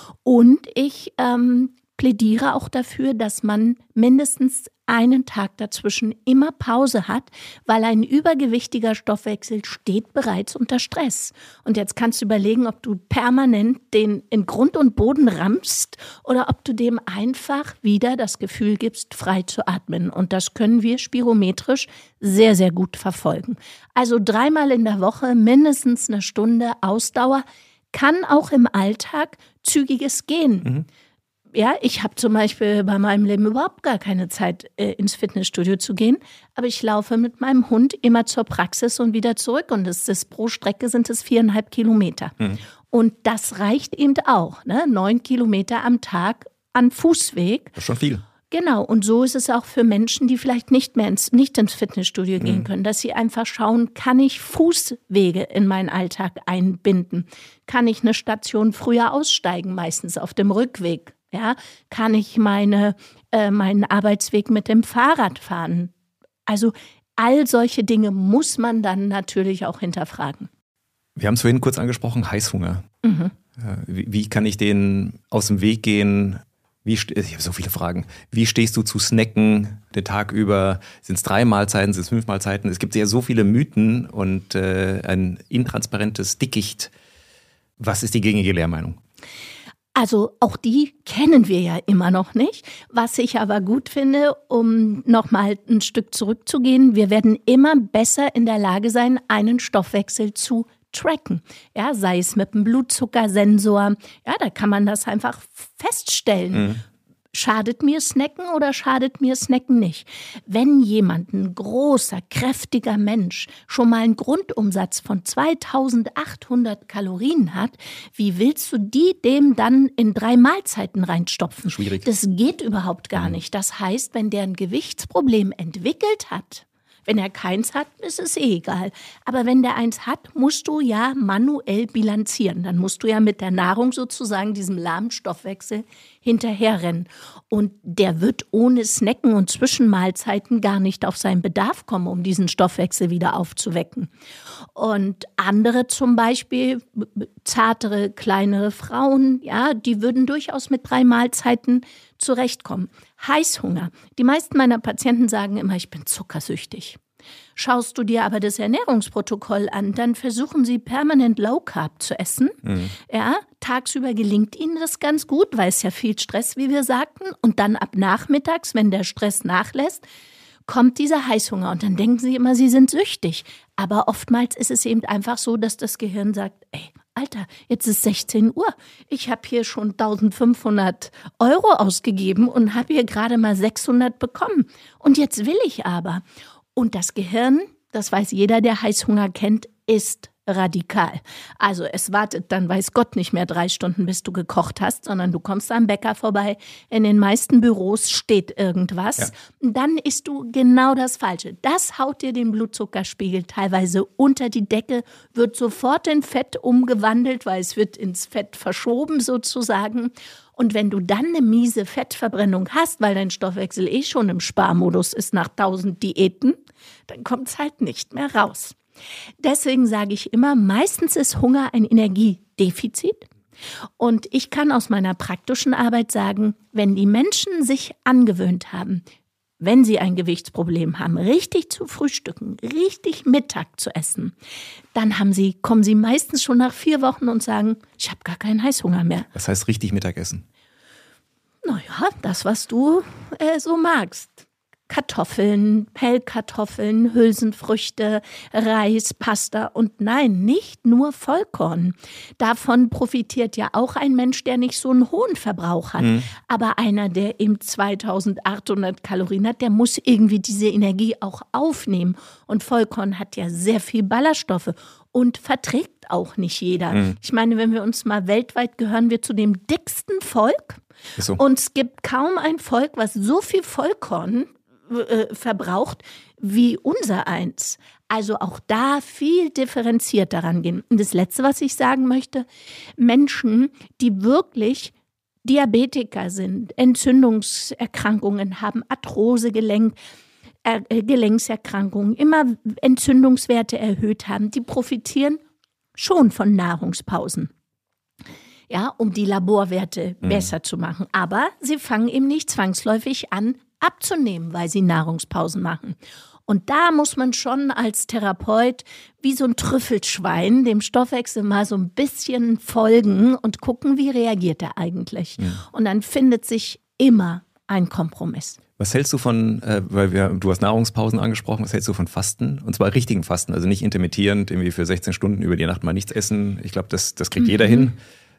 Und ich plädiere auch dafür, dass man mindestens einen Tag dazwischen immer Pause hat, weil ein übergewichtiger Stoffwechsel steht bereits unter Stress. Und jetzt kannst du überlegen, ob du permanent den in Grund und Boden rammst oder ob du dem einfach wieder das Gefühl gibst, frei zu atmen. Und das können wir spirometrisch sehr, sehr gut verfolgen. Also 3-mal in der Woche mindestens eine Stunde Ausdauer, kann auch im Alltag zügiges Gehen. Ja, ich habe zum Beispiel bei meinem Leben überhaupt gar keine Zeit, ins Fitnessstudio zu gehen. Aber ich laufe mit meinem Hund immer zur Praxis und wieder zurück. Und pro Strecke sind es 4,5 Kilometer. Und das reicht eben auch, ne? 9 Kilometer am Tag an Fußweg. Das ist schon viel. Genau, und so ist es auch für Menschen, die vielleicht nicht ins Fitnessstudio gehen können, dass sie einfach schauen, kann ich Fußwege in meinen Alltag einbinden? Kann ich eine Station früher aussteigen, meistens auf dem Rückweg? Ja, kann ich meinen Arbeitsweg mit dem Fahrrad fahren? Also all solche Dinge muss man dann natürlich auch hinterfragen. Wir haben es vorhin kurz angesprochen, Heißhunger. Wie kann ich den aus dem Weg gehen? Ich habe so viele Fragen. Wie stehst du zu Snacken den Tag über? Sind es 3 Mahlzeiten, sind es 5 Mahlzeiten? Es gibt ja so viele Mythen und ein intransparentes Dickicht. Was ist die gängige Lehrmeinung? Also auch die kennen wir ja immer noch nicht. Was ich aber gut finde, um nochmal ein Stück zurückzugehen, wir werden immer besser in der Lage sein, einen Stoffwechsel zu tracken. Ja, sei es mit einem Blutzuckersensor. Ja, da kann man das einfach feststellen. Schadet mir Snacken oder schadet mir Snacken nicht? Wenn jemand, ein großer, kräftiger Mensch, schon mal einen Grundumsatz von 2800 Kalorien hat, wie willst du dem dann in 3 Mahlzeiten reinstopfen? Schwierig. Das geht überhaupt gar nicht. Das heißt, wenn der ein Gewichtsproblem entwickelt hat, wenn er keins hat, ist es egal. Aber wenn der eins hat, musst du ja manuell bilanzieren. Dann musst du ja mit der Nahrung sozusagen diesem lahmen Stoffwechsel hinterherrennen. Und der wird ohne Snacken und Zwischenmahlzeiten gar nicht auf seinen Bedarf kommen, um diesen Stoffwechsel wieder aufzuwecken. Und andere zum Beispiel, zartere, kleinere Frauen, ja, die würden durchaus mit 3 Mahlzeiten zurechtkommen. Heißhunger. Die meisten meiner Patienten sagen immer, ich bin zuckersüchtig. Schaust du dir aber das Ernährungsprotokoll an, dann versuchen sie permanent Low Carb zu essen. Ja, tagsüber gelingt ihnen das ganz gut, weil es ja viel Stress, wie wir sagten. Und dann ab nachmittags, wenn der Stress nachlässt, kommt dieser Heißhunger. Und dann denken sie immer, sie sind süchtig. Aber oftmals ist es eben einfach so, dass das Gehirn sagt, ey, Alter, jetzt ist 16 Uhr. Ich habe hier schon 1.500 € ausgegeben und habe hier gerade mal 600 bekommen. Und jetzt will ich aber. Und das Gehirn, das weiß jeder, der Heißhunger kennt, ist radikal. Also es wartet dann, weiß Gott, nicht mehr 3 Stunden, bis du gekocht hast, sondern du kommst am Bäcker vorbei. In den meisten Büros steht irgendwas. Ja. Dann isst du genau das Falsche. Das haut dir den Blutzuckerspiegel teilweise unter die Decke, wird sofort in Fett umgewandelt, weil es wird ins Fett verschoben sozusagen. Und wenn du dann eine miese Fettverbrennung hast, weil dein Stoffwechsel schon im Sparmodus ist nach 1000 Diäten, dann kommt es halt nicht mehr raus. Deswegen sage ich immer, meistens ist Hunger ein Energiedefizit. Und ich kann aus meiner praktischen Arbeit sagen, wenn die Menschen sich angewöhnt haben, wenn sie ein Gewichtsproblem haben, richtig zu frühstücken, richtig Mittag zu essen, dann kommen sie meistens schon nach 4 Wochen und sagen, ich habe gar keinen Heißhunger mehr. Was heißt richtig Mittagessen? Naja, das, was du so magst. Kartoffeln, Pellkartoffeln, Hülsenfrüchte, Reis, Pasta und nein, nicht nur Vollkorn. Davon profitiert ja auch ein Mensch, der nicht so einen hohen Verbrauch hat. Aber einer, der eben 2800 Kalorien hat, der muss irgendwie diese Energie auch aufnehmen. Und Vollkorn hat ja sehr viel Ballaststoffe und verträgt auch nicht jeder. Ich meine, wenn wir uns mal weltweit, gehören wir zu dem dicksten Volk. So. Und es gibt kaum ein Volk, was so viel Vollkorn verbraucht wie unser eins. Also auch da viel differenziert daran gehen. Und das Letzte, was ich sagen möchte, Menschen, die wirklich Diabetiker sind, Entzündungserkrankungen haben, Arthrose, Gelenkserkrankungen, immer Entzündungswerte erhöht haben, die profitieren schon von Nahrungspausen. Ja, um die Laborwerte besser zu machen. Aber sie fangen eben nicht zwangsläufig an, abzunehmen, weil sie Nahrungspausen machen. Und da muss man schon als Therapeut wie so ein Trüffelschwein dem Stoffwechsel mal so ein bisschen folgen und gucken, wie reagiert er eigentlich. Und dann findet sich immer ein Kompromiss. Was hältst du von, du hast Nahrungspausen angesprochen, was hältst du von Fasten? Und zwar richtigen Fasten, also nicht intermittierend, irgendwie für 16 Stunden über die Nacht mal nichts essen. Ich glaube, das kriegt jeder hin.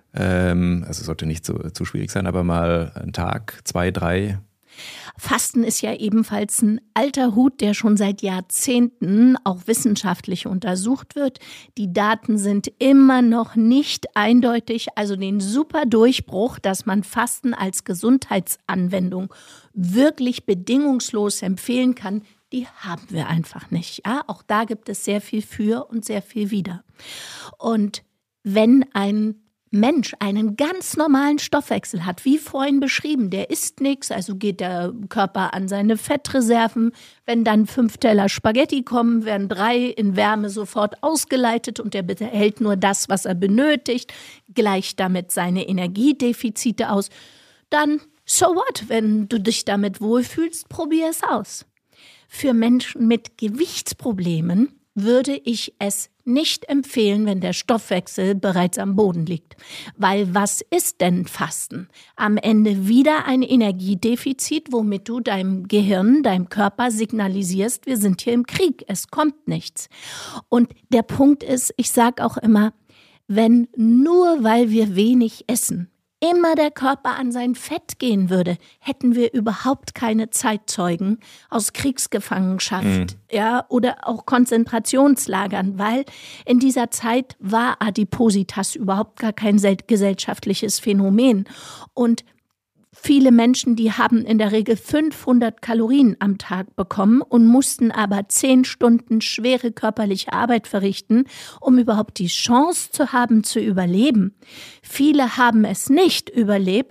Also sollte nicht zu schwierig sein, aber mal einen Tag, 2, 3. Fasten ist ja ebenfalls ein alter Hut, der schon seit Jahrzehnten auch wissenschaftlich untersucht wird. Die Daten sind immer noch nicht eindeutig. Also den super Durchbruch, dass man Fasten als Gesundheitsanwendung wirklich bedingungslos empfehlen kann, die haben wir einfach nicht. Ja, auch da gibt es sehr viel für und sehr viel wider. Und wenn ein Mensch einen ganz normalen Stoffwechsel hat, wie vorhin beschrieben, der isst nichts, also geht der Körper an seine Fettreserven. Wenn dann 5 Teller Spaghetti kommen, werden 3 in Wärme sofort ausgeleitet und der behält nur das, was er benötigt, gleicht damit seine Energiedefizite aus. Dann, so what, wenn du dich damit wohlfühlst, probier es aus. Für Menschen mit Gewichtsproblemen würde ich es nicht empfehlen, wenn der Stoffwechsel bereits am Boden liegt. Weil was ist denn Fasten? Am Ende wieder ein Energiedefizit, womit du deinem Gehirn, deinem Körper signalisierst, wir sind hier im Krieg, es kommt nichts. Und der Punkt ist, ich sage auch immer, wenn nur weil wir wenig essen, immer der Körper an sein Fett gehen würde, hätten wir überhaupt keine Zeitzeugen aus Kriegsgefangenschaft, ja, oder auch Konzentrationslagern, weil in dieser Zeit war Adipositas überhaupt gar kein gesellschaftliches Phänomen. Und viele Menschen, die haben in der Regel 500 Kalorien am Tag bekommen und mussten aber 10 Stunden schwere körperliche Arbeit verrichten, um überhaupt die Chance zu haben, zu überleben. Viele haben es nicht überlebt,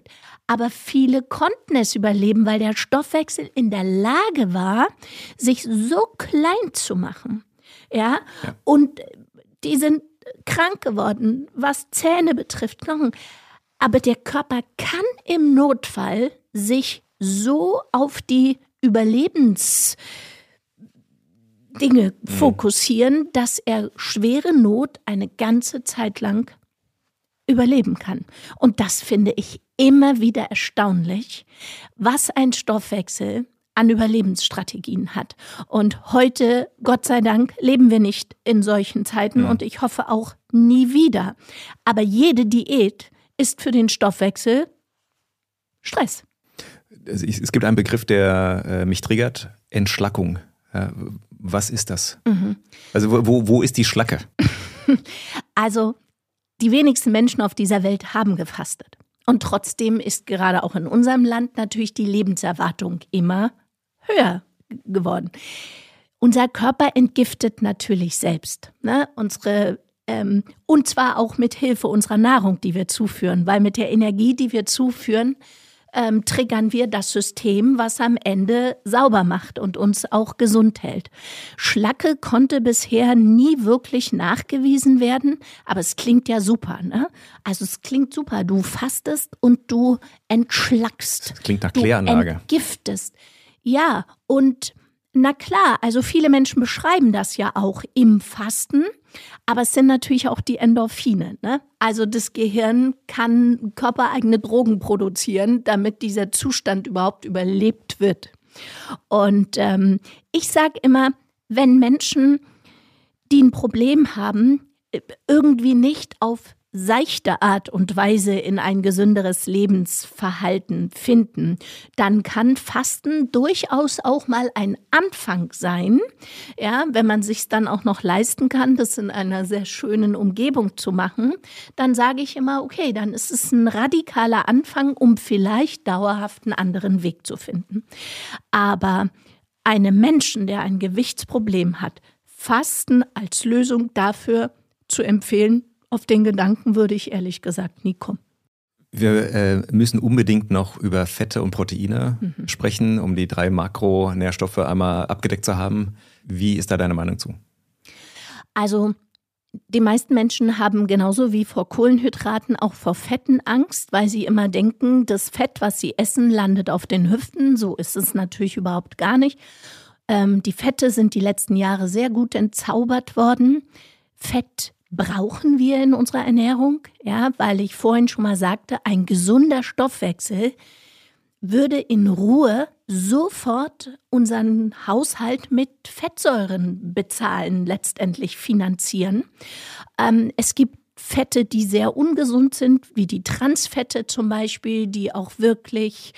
Aber viele konnten es überleben, weil der Stoffwechsel in der Lage war, sich so klein zu machen. Ja? Und die sind krank geworden, was Zähne betrifft, Knochen. Aber der Körper kann im Notfall sich so auf die Überlebensdinge fokussieren, dass er schwere Not eine ganze Zeit lang überleben kann. Und das finde ich immer wieder erstaunlich, was ein Stoffwechsel an Überlebensstrategien hat. Und heute, Gott sei Dank, leben wir nicht in solchen Zeiten und ich hoffe auch nie wieder. Aber jede Diät ist für den Stoffwechsel Stress. Es gibt einen Begriff, der mich triggert, Entschlackung. Was ist das? Also wo ist die Schlacke? Also die wenigsten Menschen auf dieser Welt haben gefastet. Und trotzdem ist gerade auch in unserem Land natürlich die Lebenserwartung immer höher geworden. Unser Körper entgiftet natürlich selbst, ne? Und zwar auch mit Hilfe unserer Nahrung, die wir zuführen, weil mit der Energie, die wir zuführen, triggern wir das System, was am Ende sauber macht und uns auch gesund hält. Schlacke konnte bisher nie wirklich nachgewiesen werden, aber es klingt ja super, ne? Also es klingt super. Du fastest und du entschlackst. Das klingt nach Kläranlage. Du entgiftest. Ja, und na klar, also viele Menschen beschreiben das ja auch im Fasten, aber es sind natürlich auch die Endorphine, ne? Also das Gehirn kann körpereigene Drogen produzieren, damit dieser Zustand überhaupt überlebt wird. Und ich sage immer, wenn Menschen, die ein Problem haben, irgendwie nicht auf seichte Art und Weise in ein gesünderes Lebensverhalten finden, dann kann Fasten durchaus auch mal ein Anfang sein, ja, wenn man sich dann auch noch leisten kann, das in einer sehr schönen Umgebung zu machen, dann sage ich immer, okay, dann ist es ein radikaler Anfang, um vielleicht dauerhaft einen anderen Weg zu finden. Aber einem Menschen, der ein Gewichtsproblem hat, Fasten als Lösung dafür zu empfehlen, auf den Gedanken würde ich ehrlich gesagt nie kommen. Wir müssen unbedingt noch über Fette und Proteine sprechen, um die 3 Makronährstoffe einmal abgedeckt zu haben. Wie ist da deine Meinung zu? Also die meisten Menschen haben genauso wie vor Kohlenhydraten auch vor Fetten Angst, weil sie immer denken, das Fett, was sie essen, landet auf den Hüften. So ist es natürlich überhaupt gar nicht. Die Fette sind die letzten Jahre sehr gut entzaubert worden. Fett brauchen wir in unserer Ernährung, ja, weil ich vorhin schon mal sagte, ein gesunder Stoffwechsel würde in Ruhe sofort unseren Haushalt mit Fettsäuren bezahlen, letztendlich finanzieren. Es gibt Fette, die sehr ungesund sind, wie die Transfette zum Beispiel, die auch wirklich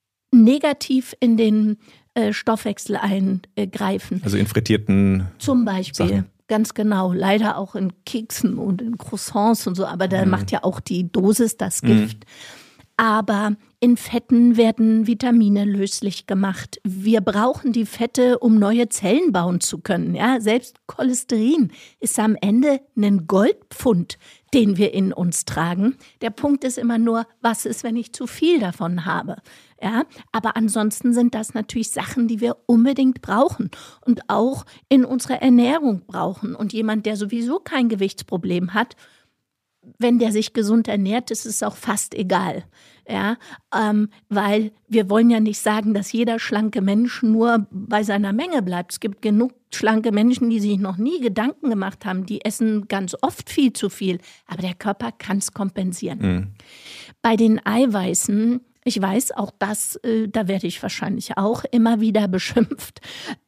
negativ in den Stoffwechsel eingreifen. Also in frittierten zum Beispiel. Sachen. Ganz genau, leider auch in Keksen und in Croissants und so, aber da macht ja auch die Dosis das Gift. Aber in Fetten werden Vitamine löslich gemacht. Wir brauchen die Fette, um neue Zellen bauen zu können. Ja, selbst Cholesterin ist am Ende ein Goldpfund, den wir in uns tragen. Der Punkt ist immer nur, was ist, wenn ich zu viel davon habe? Ja, aber ansonsten sind das natürlich Sachen, die wir unbedingt brauchen und auch in unserer Ernährung brauchen. Und jemand, der sowieso kein Gewichtsproblem hat, wenn der sich gesund ernährt, ist es auch fast egal. Ja, weil wir wollen ja nicht sagen, dass jeder schlanke Mensch nur bei seiner Menge bleibt. Es gibt genug schlanke Menschen, die sich noch nie Gedanken gemacht haben, die essen ganz oft viel zu viel, aber der Körper kann es kompensieren. Bei den Eiweißen, ich weiß, auch das, da werde ich wahrscheinlich auch immer wieder beschimpft.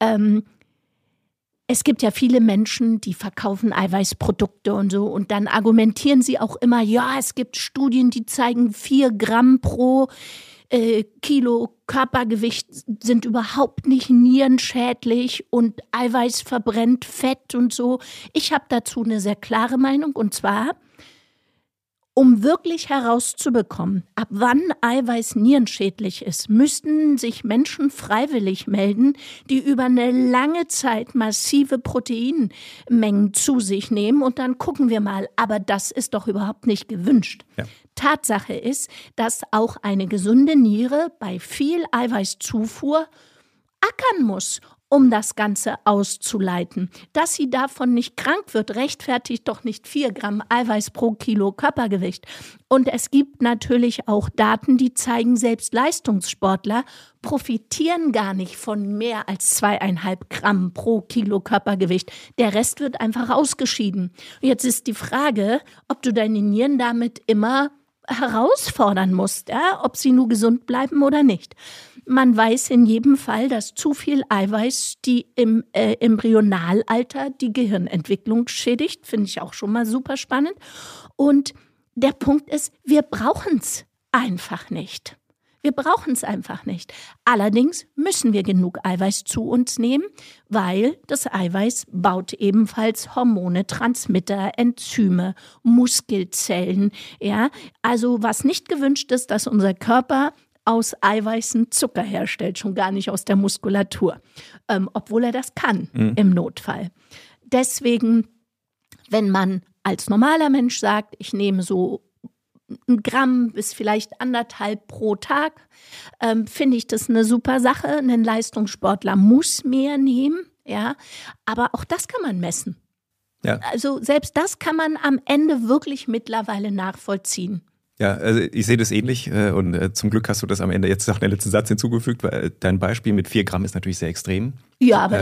Es gibt ja viele Menschen, die verkaufen Eiweißprodukte und so und dann argumentieren sie auch immer, ja, es gibt Studien, die zeigen 4 Gramm pro Kilo Körpergewicht sind überhaupt nicht nierenschädlich und Eiweiß verbrennt Fett und so. Ich habe dazu eine sehr klare Meinung und zwar, Um wirklich herauszubekommen, ab wann Eiweiß nierenschädlich ist, müssten sich Menschen freiwillig melden, die über eine lange Zeit massive Proteinmengen zu sich nehmen. Und dann gucken wir mal. Aber das ist doch überhaupt nicht gewünscht. Ja. Tatsache ist, dass auch eine gesunde Niere bei viel Eiweißzufuhr ackern muss, um das Ganze auszuleiten. Dass sie davon nicht krank wird, rechtfertigt doch nicht 4 Gramm Eiweiß pro Kilo Körpergewicht. Und es gibt natürlich auch Daten, die zeigen, selbst Leistungssportler profitieren gar nicht von mehr als 2,5 Gramm pro Kilo Körpergewicht. Der Rest wird einfach ausgeschieden. Jetzt ist die Frage, ob du deine Nieren damit immer herausfordern musst, ja? Ob sie nur gesund bleiben oder nicht. Man weiß in jedem Fall, dass zu viel Eiweiß die im Embryonalalter die Gehirnentwicklung schädigt. Finde ich auch schon mal super spannend. Und der Punkt ist, wir brauchen es einfach nicht. Wir brauchen es einfach nicht. Allerdings müssen wir genug Eiweiß zu uns nehmen, weil das Eiweiß baut ebenfalls Hormone, Transmitter, Enzyme, Muskelzellen. Ja? Also was nicht gewünscht ist, dass unser Körper aus Eiweißen Zucker herstellt, schon gar nicht aus der Muskulatur, obwohl er das kann im Notfall. Deswegen, wenn man als normaler Mensch sagt, ich nehme so 1 Gramm bis vielleicht 1,5 pro Tag, finde ich das eine super Sache. Ein Leistungssportler muss mehr nehmen, ja, aber auch das kann man messen. Ja. Also selbst das kann man am Ende wirklich mittlerweile nachvollziehen. Ja, also ich sehe das ähnlich und zum Glück hast du das am Ende jetzt noch den letzten Satz hinzugefügt, weil dein Beispiel mit 4 Gramm ist natürlich sehr extrem. Ja, aber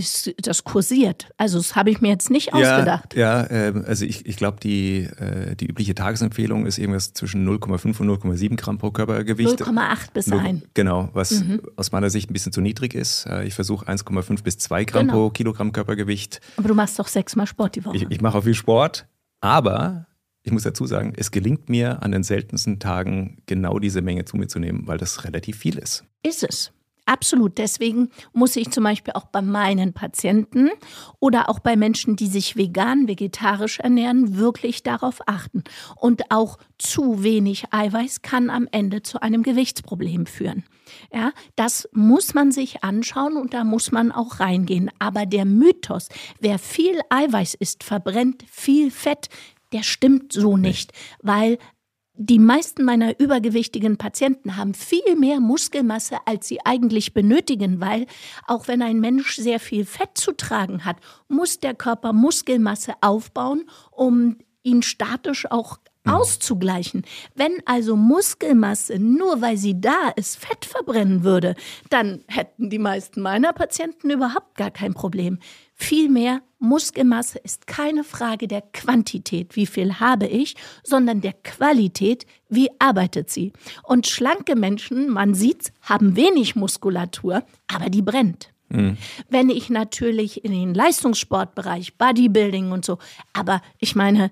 das kursiert. Also das habe ich mir jetzt nicht ausgedacht. Ja, also ich glaube, die übliche Tagesempfehlung ist irgendwas zwischen 0,5 und 0,7 Gramm pro Körpergewicht. 0,8 bis 1. Genau, was aus meiner Sicht ein bisschen zu niedrig ist. Ich versuche 1,5 bis 2 Gramm pro Kilogramm Körpergewicht. Aber du machst doch 6-mal Sport die Woche. Ich mache auch viel Sport, aber ich muss dazu sagen, es gelingt mir an den seltensten Tagen genau diese Menge zu mir zu nehmen, weil das relativ viel ist. Ist es. Absolut. Deswegen muss ich zum Beispiel auch bei meinen Patienten oder auch bei Menschen, die sich vegan, vegetarisch ernähren, wirklich darauf achten. Und auch zu wenig Eiweiß kann am Ende zu einem Gewichtsproblem führen. Ja, das muss man sich anschauen und da muss man auch reingehen. Aber der Mythos, wer viel Eiweiß isst, verbrennt viel Fett, der stimmt so nicht, weil die meisten meiner übergewichtigen Patienten haben viel mehr Muskelmasse, als sie eigentlich benötigen, weil auch wenn ein Mensch sehr viel Fett zu tragen hat, muss der Körper Muskelmasse aufbauen, um ihn statisch auch auszugleichen. Wenn also Muskelmasse, nur weil sie da ist, Fett verbrennen würde, dann hätten die meisten meiner Patienten überhaupt gar kein Problem. Vielmehr, Muskelmasse ist keine Frage der Quantität, wie viel habe ich, sondern der Qualität, wie arbeitet sie. Und schlanke Menschen, man sieht's, haben wenig Muskulatur, aber die brennt. Wenn ich natürlich in den Leistungssportbereich, Bodybuilding und so, aber ich meine,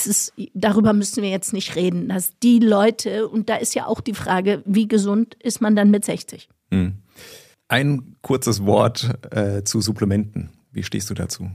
darüber müssen wir jetzt nicht reden, dass die Leute, und da ist ja auch die Frage, wie gesund ist man dann mit 60? Ein kurzes Wort zu Supplementen. Wie stehst du dazu?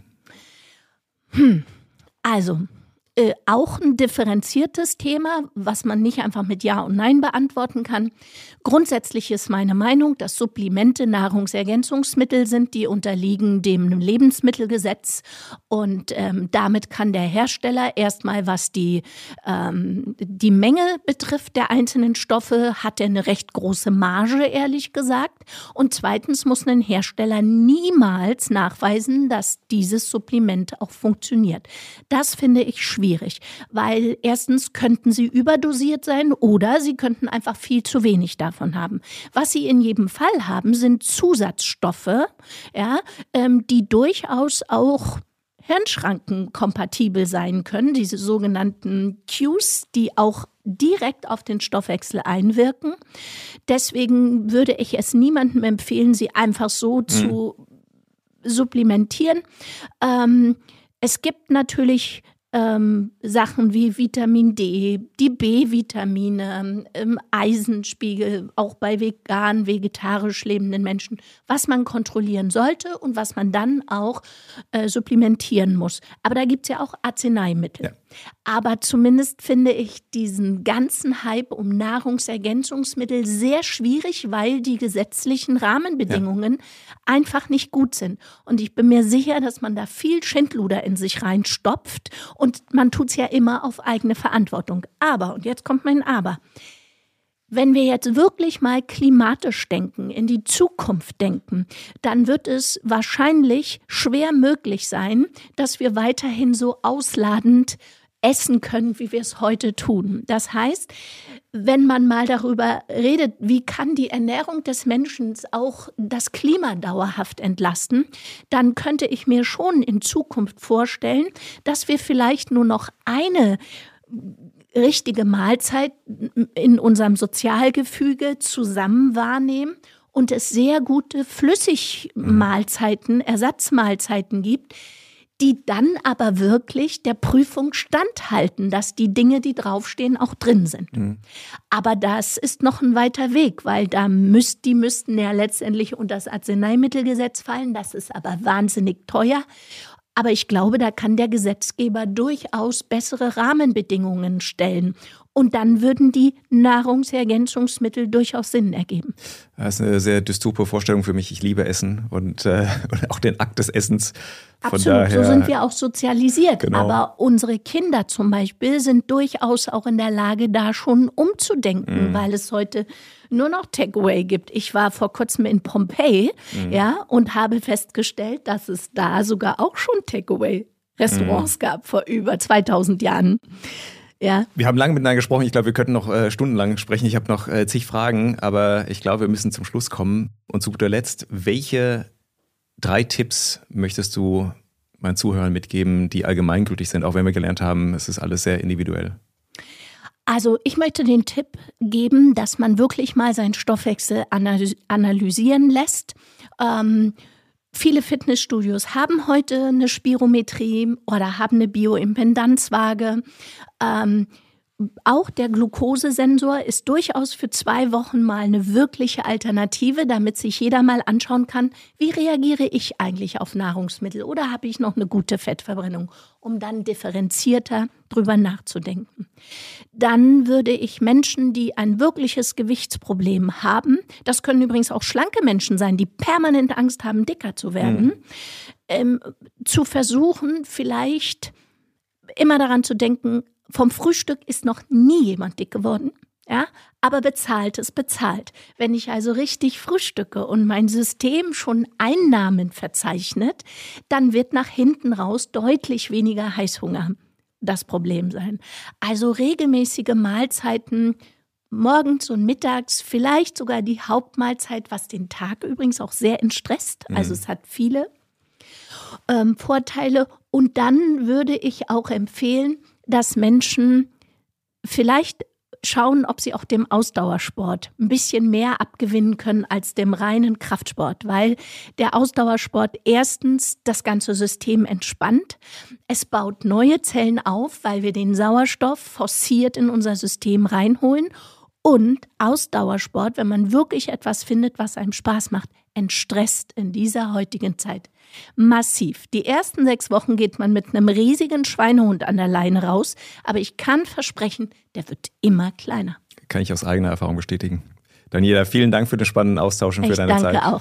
Also, auch ein differenziertes Thema, was man nicht einfach mit Ja und Nein beantworten kann. Grundsätzlich ist meine Meinung, dass Supplemente Nahrungsergänzungsmittel sind, die unterliegen dem Lebensmittelgesetz. Und damit kann der Hersteller erstmal, was die Menge betrifft der einzelnen Stoffe, hat er eine recht große Marge, ehrlich gesagt. Und zweitens muss ein Hersteller niemals nachweisen, dass dieses Supplement auch funktioniert. Das finde ich schwierig, weil erstens könnten sie überdosiert sein oder sie könnten einfach viel zu wenig davon haben. Was sie in jedem Fall haben, sind Zusatzstoffe, ja, die durchaus auch hirnschrankenkompatibel sein können, diese sogenannten Cues, die auch direkt auf den Stoffwechsel einwirken. Deswegen würde ich es niemandem empfehlen, sie einfach so zu supplementieren. Es gibt natürlich Sachen wie Vitamin D, die B-Vitamine, Eisenspiegel, auch bei vegan, vegetarisch lebenden Menschen, was man kontrollieren sollte und was man dann auch supplementieren muss. Aber da gibt es ja auch Arzneimittel. Aber zumindest finde ich diesen ganzen Hype um Nahrungsergänzungsmittel sehr schwierig, weil die gesetzlichen Rahmenbedingungen einfach nicht gut sind. Und ich bin mir sicher, dass man da viel Schindluder in sich reinstopft und man tut es ja immer auf eigene Verantwortung. Aber, und jetzt kommt mein Aber, wenn wir jetzt wirklich mal klimatisch denken, in die Zukunft denken, dann wird es wahrscheinlich schwer möglich sein, dass wir weiterhin so ausladend essen können, wie wir es heute tun. Das heißt, wenn man mal darüber redet, wie kann die Ernährung des Menschen auch das Klima dauerhaft entlasten, dann könnte ich mir schon in Zukunft vorstellen, dass wir vielleicht nur noch eine richtige Mahlzeit in unserem Sozialgefüge zusammen wahrnehmen und es sehr gute Flüssigmahlzeiten, Ersatzmahlzeiten gibt, die dann aber wirklich der Prüfung standhalten, dass die Dinge, die draufstehen, auch drin sind. Aber das ist noch ein weiter Weg, weil die müssten ja letztendlich unter das Arzneimittelgesetz fallen. Das ist aber wahnsinnig teuer. Aber ich glaube, da kann der Gesetzgeber durchaus bessere Rahmenbedingungen stellen. Und dann würden die Nahrungsergänzungsmittel durchaus Sinn ergeben. Das ist eine sehr dystope Vorstellung für mich. Ich liebe Essen und auch den Akt des Essens. Von Absolut, daher, so sind wir auch sozialisiert. Genau. Aber unsere Kinder zum Beispiel sind durchaus auch in der Lage, da schon umzudenken, weil es heute nur noch Takeaway gibt. Ich war vor kurzem in Pompeji und habe festgestellt, dass es da sogar auch schon Takeaway-Restaurants gab vor über 2000 Jahren. Ja. Wir haben lange miteinander gesprochen. Ich glaube, wir könnten noch stundenlang sprechen. Ich habe noch zig Fragen, aber ich glaube, wir müssen zum Schluss kommen. Und zu guter Letzt, welche 3 Tipps möchtest du meinen Zuhörern mitgeben, die allgemeingültig sind, auch wenn wir gelernt haben, es ist alles sehr individuell? Also ich möchte den Tipp geben, dass man wirklich mal seinen Stoffwechsel analysieren lässt. Viele Fitnessstudios haben heute eine Spirometrie oder haben eine Bioimpedanzwaage. Auch der Glukosesensor ist durchaus für 2 Wochen mal eine wirkliche Alternative, damit sich jeder mal anschauen kann, wie reagiere ich eigentlich auf Nahrungsmittel oder habe ich noch eine gute Fettverbrennung, um dann differenzierter drüber nachzudenken. Dann würde ich Menschen, die ein wirkliches Gewichtsproblem haben, das können übrigens auch schlanke Menschen sein, die permanent Angst haben, dicker zu werden, zu versuchen, vielleicht immer daran zu denken, vom Frühstück ist noch nie jemand dick geworden, ja, aber bezahlt ist bezahlt. Wenn ich also richtig frühstücke und mein System schon Einnahmen verzeichnet, dann wird nach hinten raus deutlich weniger Heißhunger das Problem sein. Also regelmäßige Mahlzeiten, morgens und mittags, vielleicht sogar die Hauptmahlzeit, was den Tag übrigens auch sehr entstresst. Also es hat viele Vorteile. Und dann würde ich auch empfehlen, dass Menschen vielleicht schauen, ob sie auch dem Ausdauersport ein bisschen mehr abgewinnen können als dem reinen Kraftsport, weil der Ausdauersport erstens das ganze System entspannt. Es baut neue Zellen auf, weil wir den Sauerstoff forciert in unser System reinholen. Und Ausdauersport, wenn man wirklich etwas findet, was einem Spaß macht, entstresst in dieser heutigen Zeit massiv. Die ersten 6 Wochen geht man mit einem riesigen Schweinehund an der Leine raus, aber ich kann versprechen, der wird immer kleiner. Kann ich aus eigener Erfahrung bestätigen. Daniela, vielen Dank für den spannenden Austausch und für deine Zeit. Ich danke auch.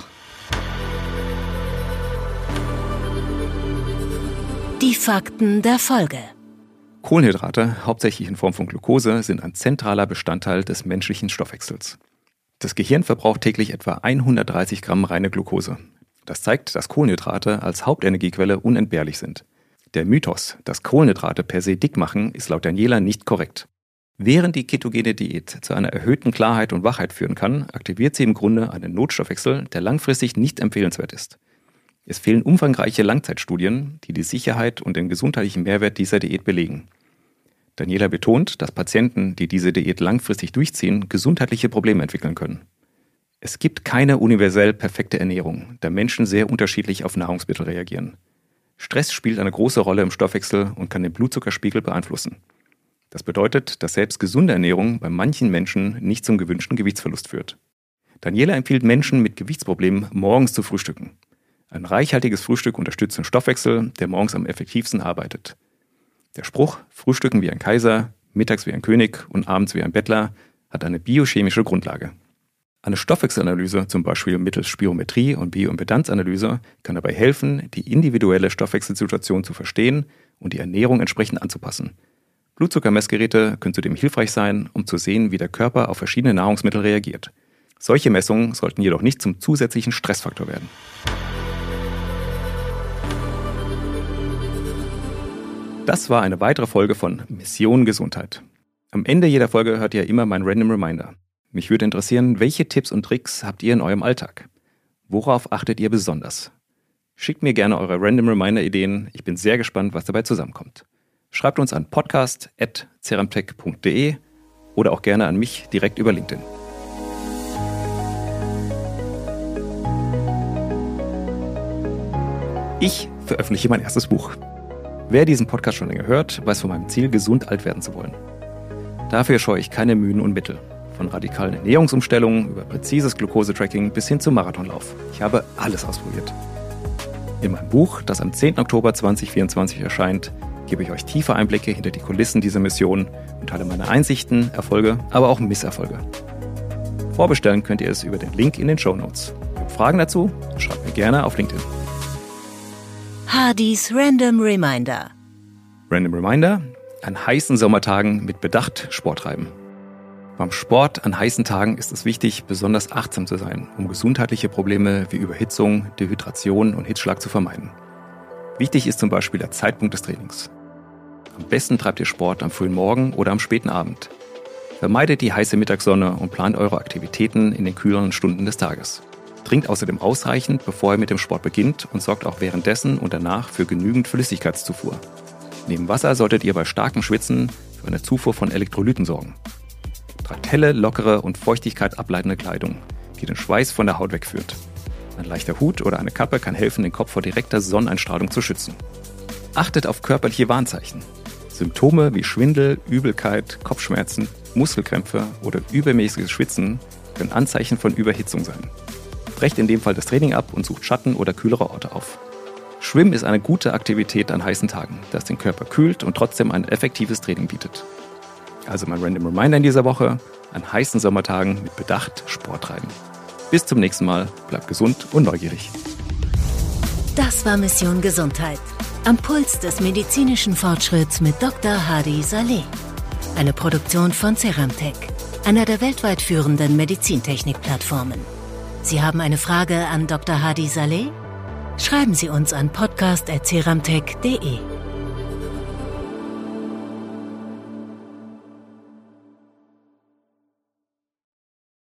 Die Fakten der Folge. Kohlenhydrate, hauptsächlich in Form von Glucose, sind ein zentraler Bestandteil des menschlichen Stoffwechsels. Das Gehirn verbraucht täglich etwa 130 Gramm reine Glucose. Das zeigt, dass Kohlenhydrate als Hauptenergiequelle unentbehrlich sind. Der Mythos, dass Kohlenhydrate per se dick machen, ist laut Daniela nicht korrekt. Während die ketogene Diät zu einer erhöhten Klarheit und Wachheit führen kann, aktiviert sie im Grunde einen Notstoffwechsel, der langfristig nicht empfehlenswert ist. Es fehlen umfangreiche Langzeitstudien, die die Sicherheit und den gesundheitlichen Mehrwert dieser Diät belegen. Daniela betont, dass Patienten, die diese Diät langfristig durchziehen, gesundheitliche Probleme entwickeln können. Es gibt keine universell perfekte Ernährung, da Menschen sehr unterschiedlich auf Nahrungsmittel reagieren. Stress spielt eine große Rolle im Stoffwechsel und kann den Blutzuckerspiegel beeinflussen. Das bedeutet, dass selbst gesunde Ernährung bei manchen Menschen nicht zum gewünschten Gewichtsverlust führt. Daniela empfiehlt Menschen mit Gewichtsproblemen, morgens zu frühstücken. Ein reichhaltiges Frühstück unterstützt den Stoffwechsel, der morgens am effektivsten arbeitet. Der Spruch, frühstücken wie ein Kaiser, mittags wie ein König und abends wie ein Bettler, hat eine biochemische Grundlage. Eine Stoffwechselanalyse, zum Beispiel mittels Spirometrie und Bioimpedanzanalyse, kann dabei helfen, die individuelle Stoffwechselsituation zu verstehen und die Ernährung entsprechend anzupassen. Blutzuckermessgeräte können zudem hilfreich sein, um zu sehen, wie der Körper auf verschiedene Nahrungsmittel reagiert. Solche Messungen sollten jedoch nicht zum zusätzlichen Stressfaktor werden. Das war eine weitere Folge von Mission Gesundheit. Am Ende jeder Folge hört ihr immer meinen Random Reminder. Mich würde interessieren, welche Tipps und Tricks habt ihr in eurem Alltag? Worauf achtet ihr besonders? Schickt mir gerne eure Random Reminder-Ideen. Ich bin sehr gespannt, was dabei zusammenkommt. Schreibt uns an podcast@ceramtech.de oder auch gerne an mich direkt über LinkedIn. Ich veröffentliche mein erstes Buch. Wer diesen Podcast schon länger hört, weiß von meinem Ziel, gesund alt werden zu wollen. Dafür scheue ich keine Mühen und Mittel. Von radikalen Ernährungsumstellungen über präzises Glukosetracking bis hin zum Marathonlauf. Ich habe alles ausprobiert. In meinem Buch, das am 10. Oktober 2024 erscheint, gebe ich euch tiefe Einblicke hinter die Kulissen dieser Mission und teile meine Einsichten, Erfolge, aber auch Misserfolge. Vorbestellen könnt ihr es über den Link in den Shownotes. Habt Fragen dazu? Schreibt mir gerne auf LinkedIn. Hardys Random Reminder. Random Reminder: An heißen Sommertagen mit Bedacht Sport treiben. Beim Sport an heißen Tagen ist es wichtig, besonders achtsam zu sein, um gesundheitliche Probleme wie Überhitzung, Dehydration und Hitzschlag zu vermeiden. Wichtig ist zum Beispiel der Zeitpunkt des Trainings. Am besten treibt ihr Sport am frühen Morgen oder am späten Abend. Vermeidet die heiße Mittagssonne und plant eure Aktivitäten in den kühleren Stunden des Tages. Trinkt außerdem ausreichend, bevor ihr mit dem Sport beginnt und sorgt auch währenddessen und danach für genügend Flüssigkeitszufuhr. Neben Wasser solltet ihr bei starkem Schwitzen für eine Zufuhr von Elektrolyten sorgen. Tragt helle, lockere und Feuchtigkeit ableitende Kleidung, die den Schweiß von der Haut wegführt. Ein leichter Hut oder eine Kappe kann helfen, den Kopf vor direkter Sonneneinstrahlung zu schützen. Achtet auf körperliche Warnzeichen. Symptome wie Schwindel, Übelkeit, Kopfschmerzen, Muskelkrämpfe oder übermäßiges Schwitzen können Anzeichen von Überhitzung sein. Brecht in dem Fall das Training ab und sucht Schatten oder kühlere Orte auf. Schwimmen ist eine gute Aktivität an heißen Tagen, das den Körper kühlt und trotzdem ein effektives Training bietet. Also mein Random Reminder in dieser Woche: An heißen Sommertagen mit Bedacht Sport treiben. Bis zum nächsten Mal, bleibt gesund und neugierig. Das war Mission Gesundheit. Am Puls des medizinischen Fortschritts mit Dr. Hadi Saleh. Eine Produktion von Ceramtech, einer der weltweit führenden Medizintechnik-Plattformen. Sie haben eine Frage an Dr. Hadi Saleh? Schreiben Sie uns an podcast@ceramtech.de.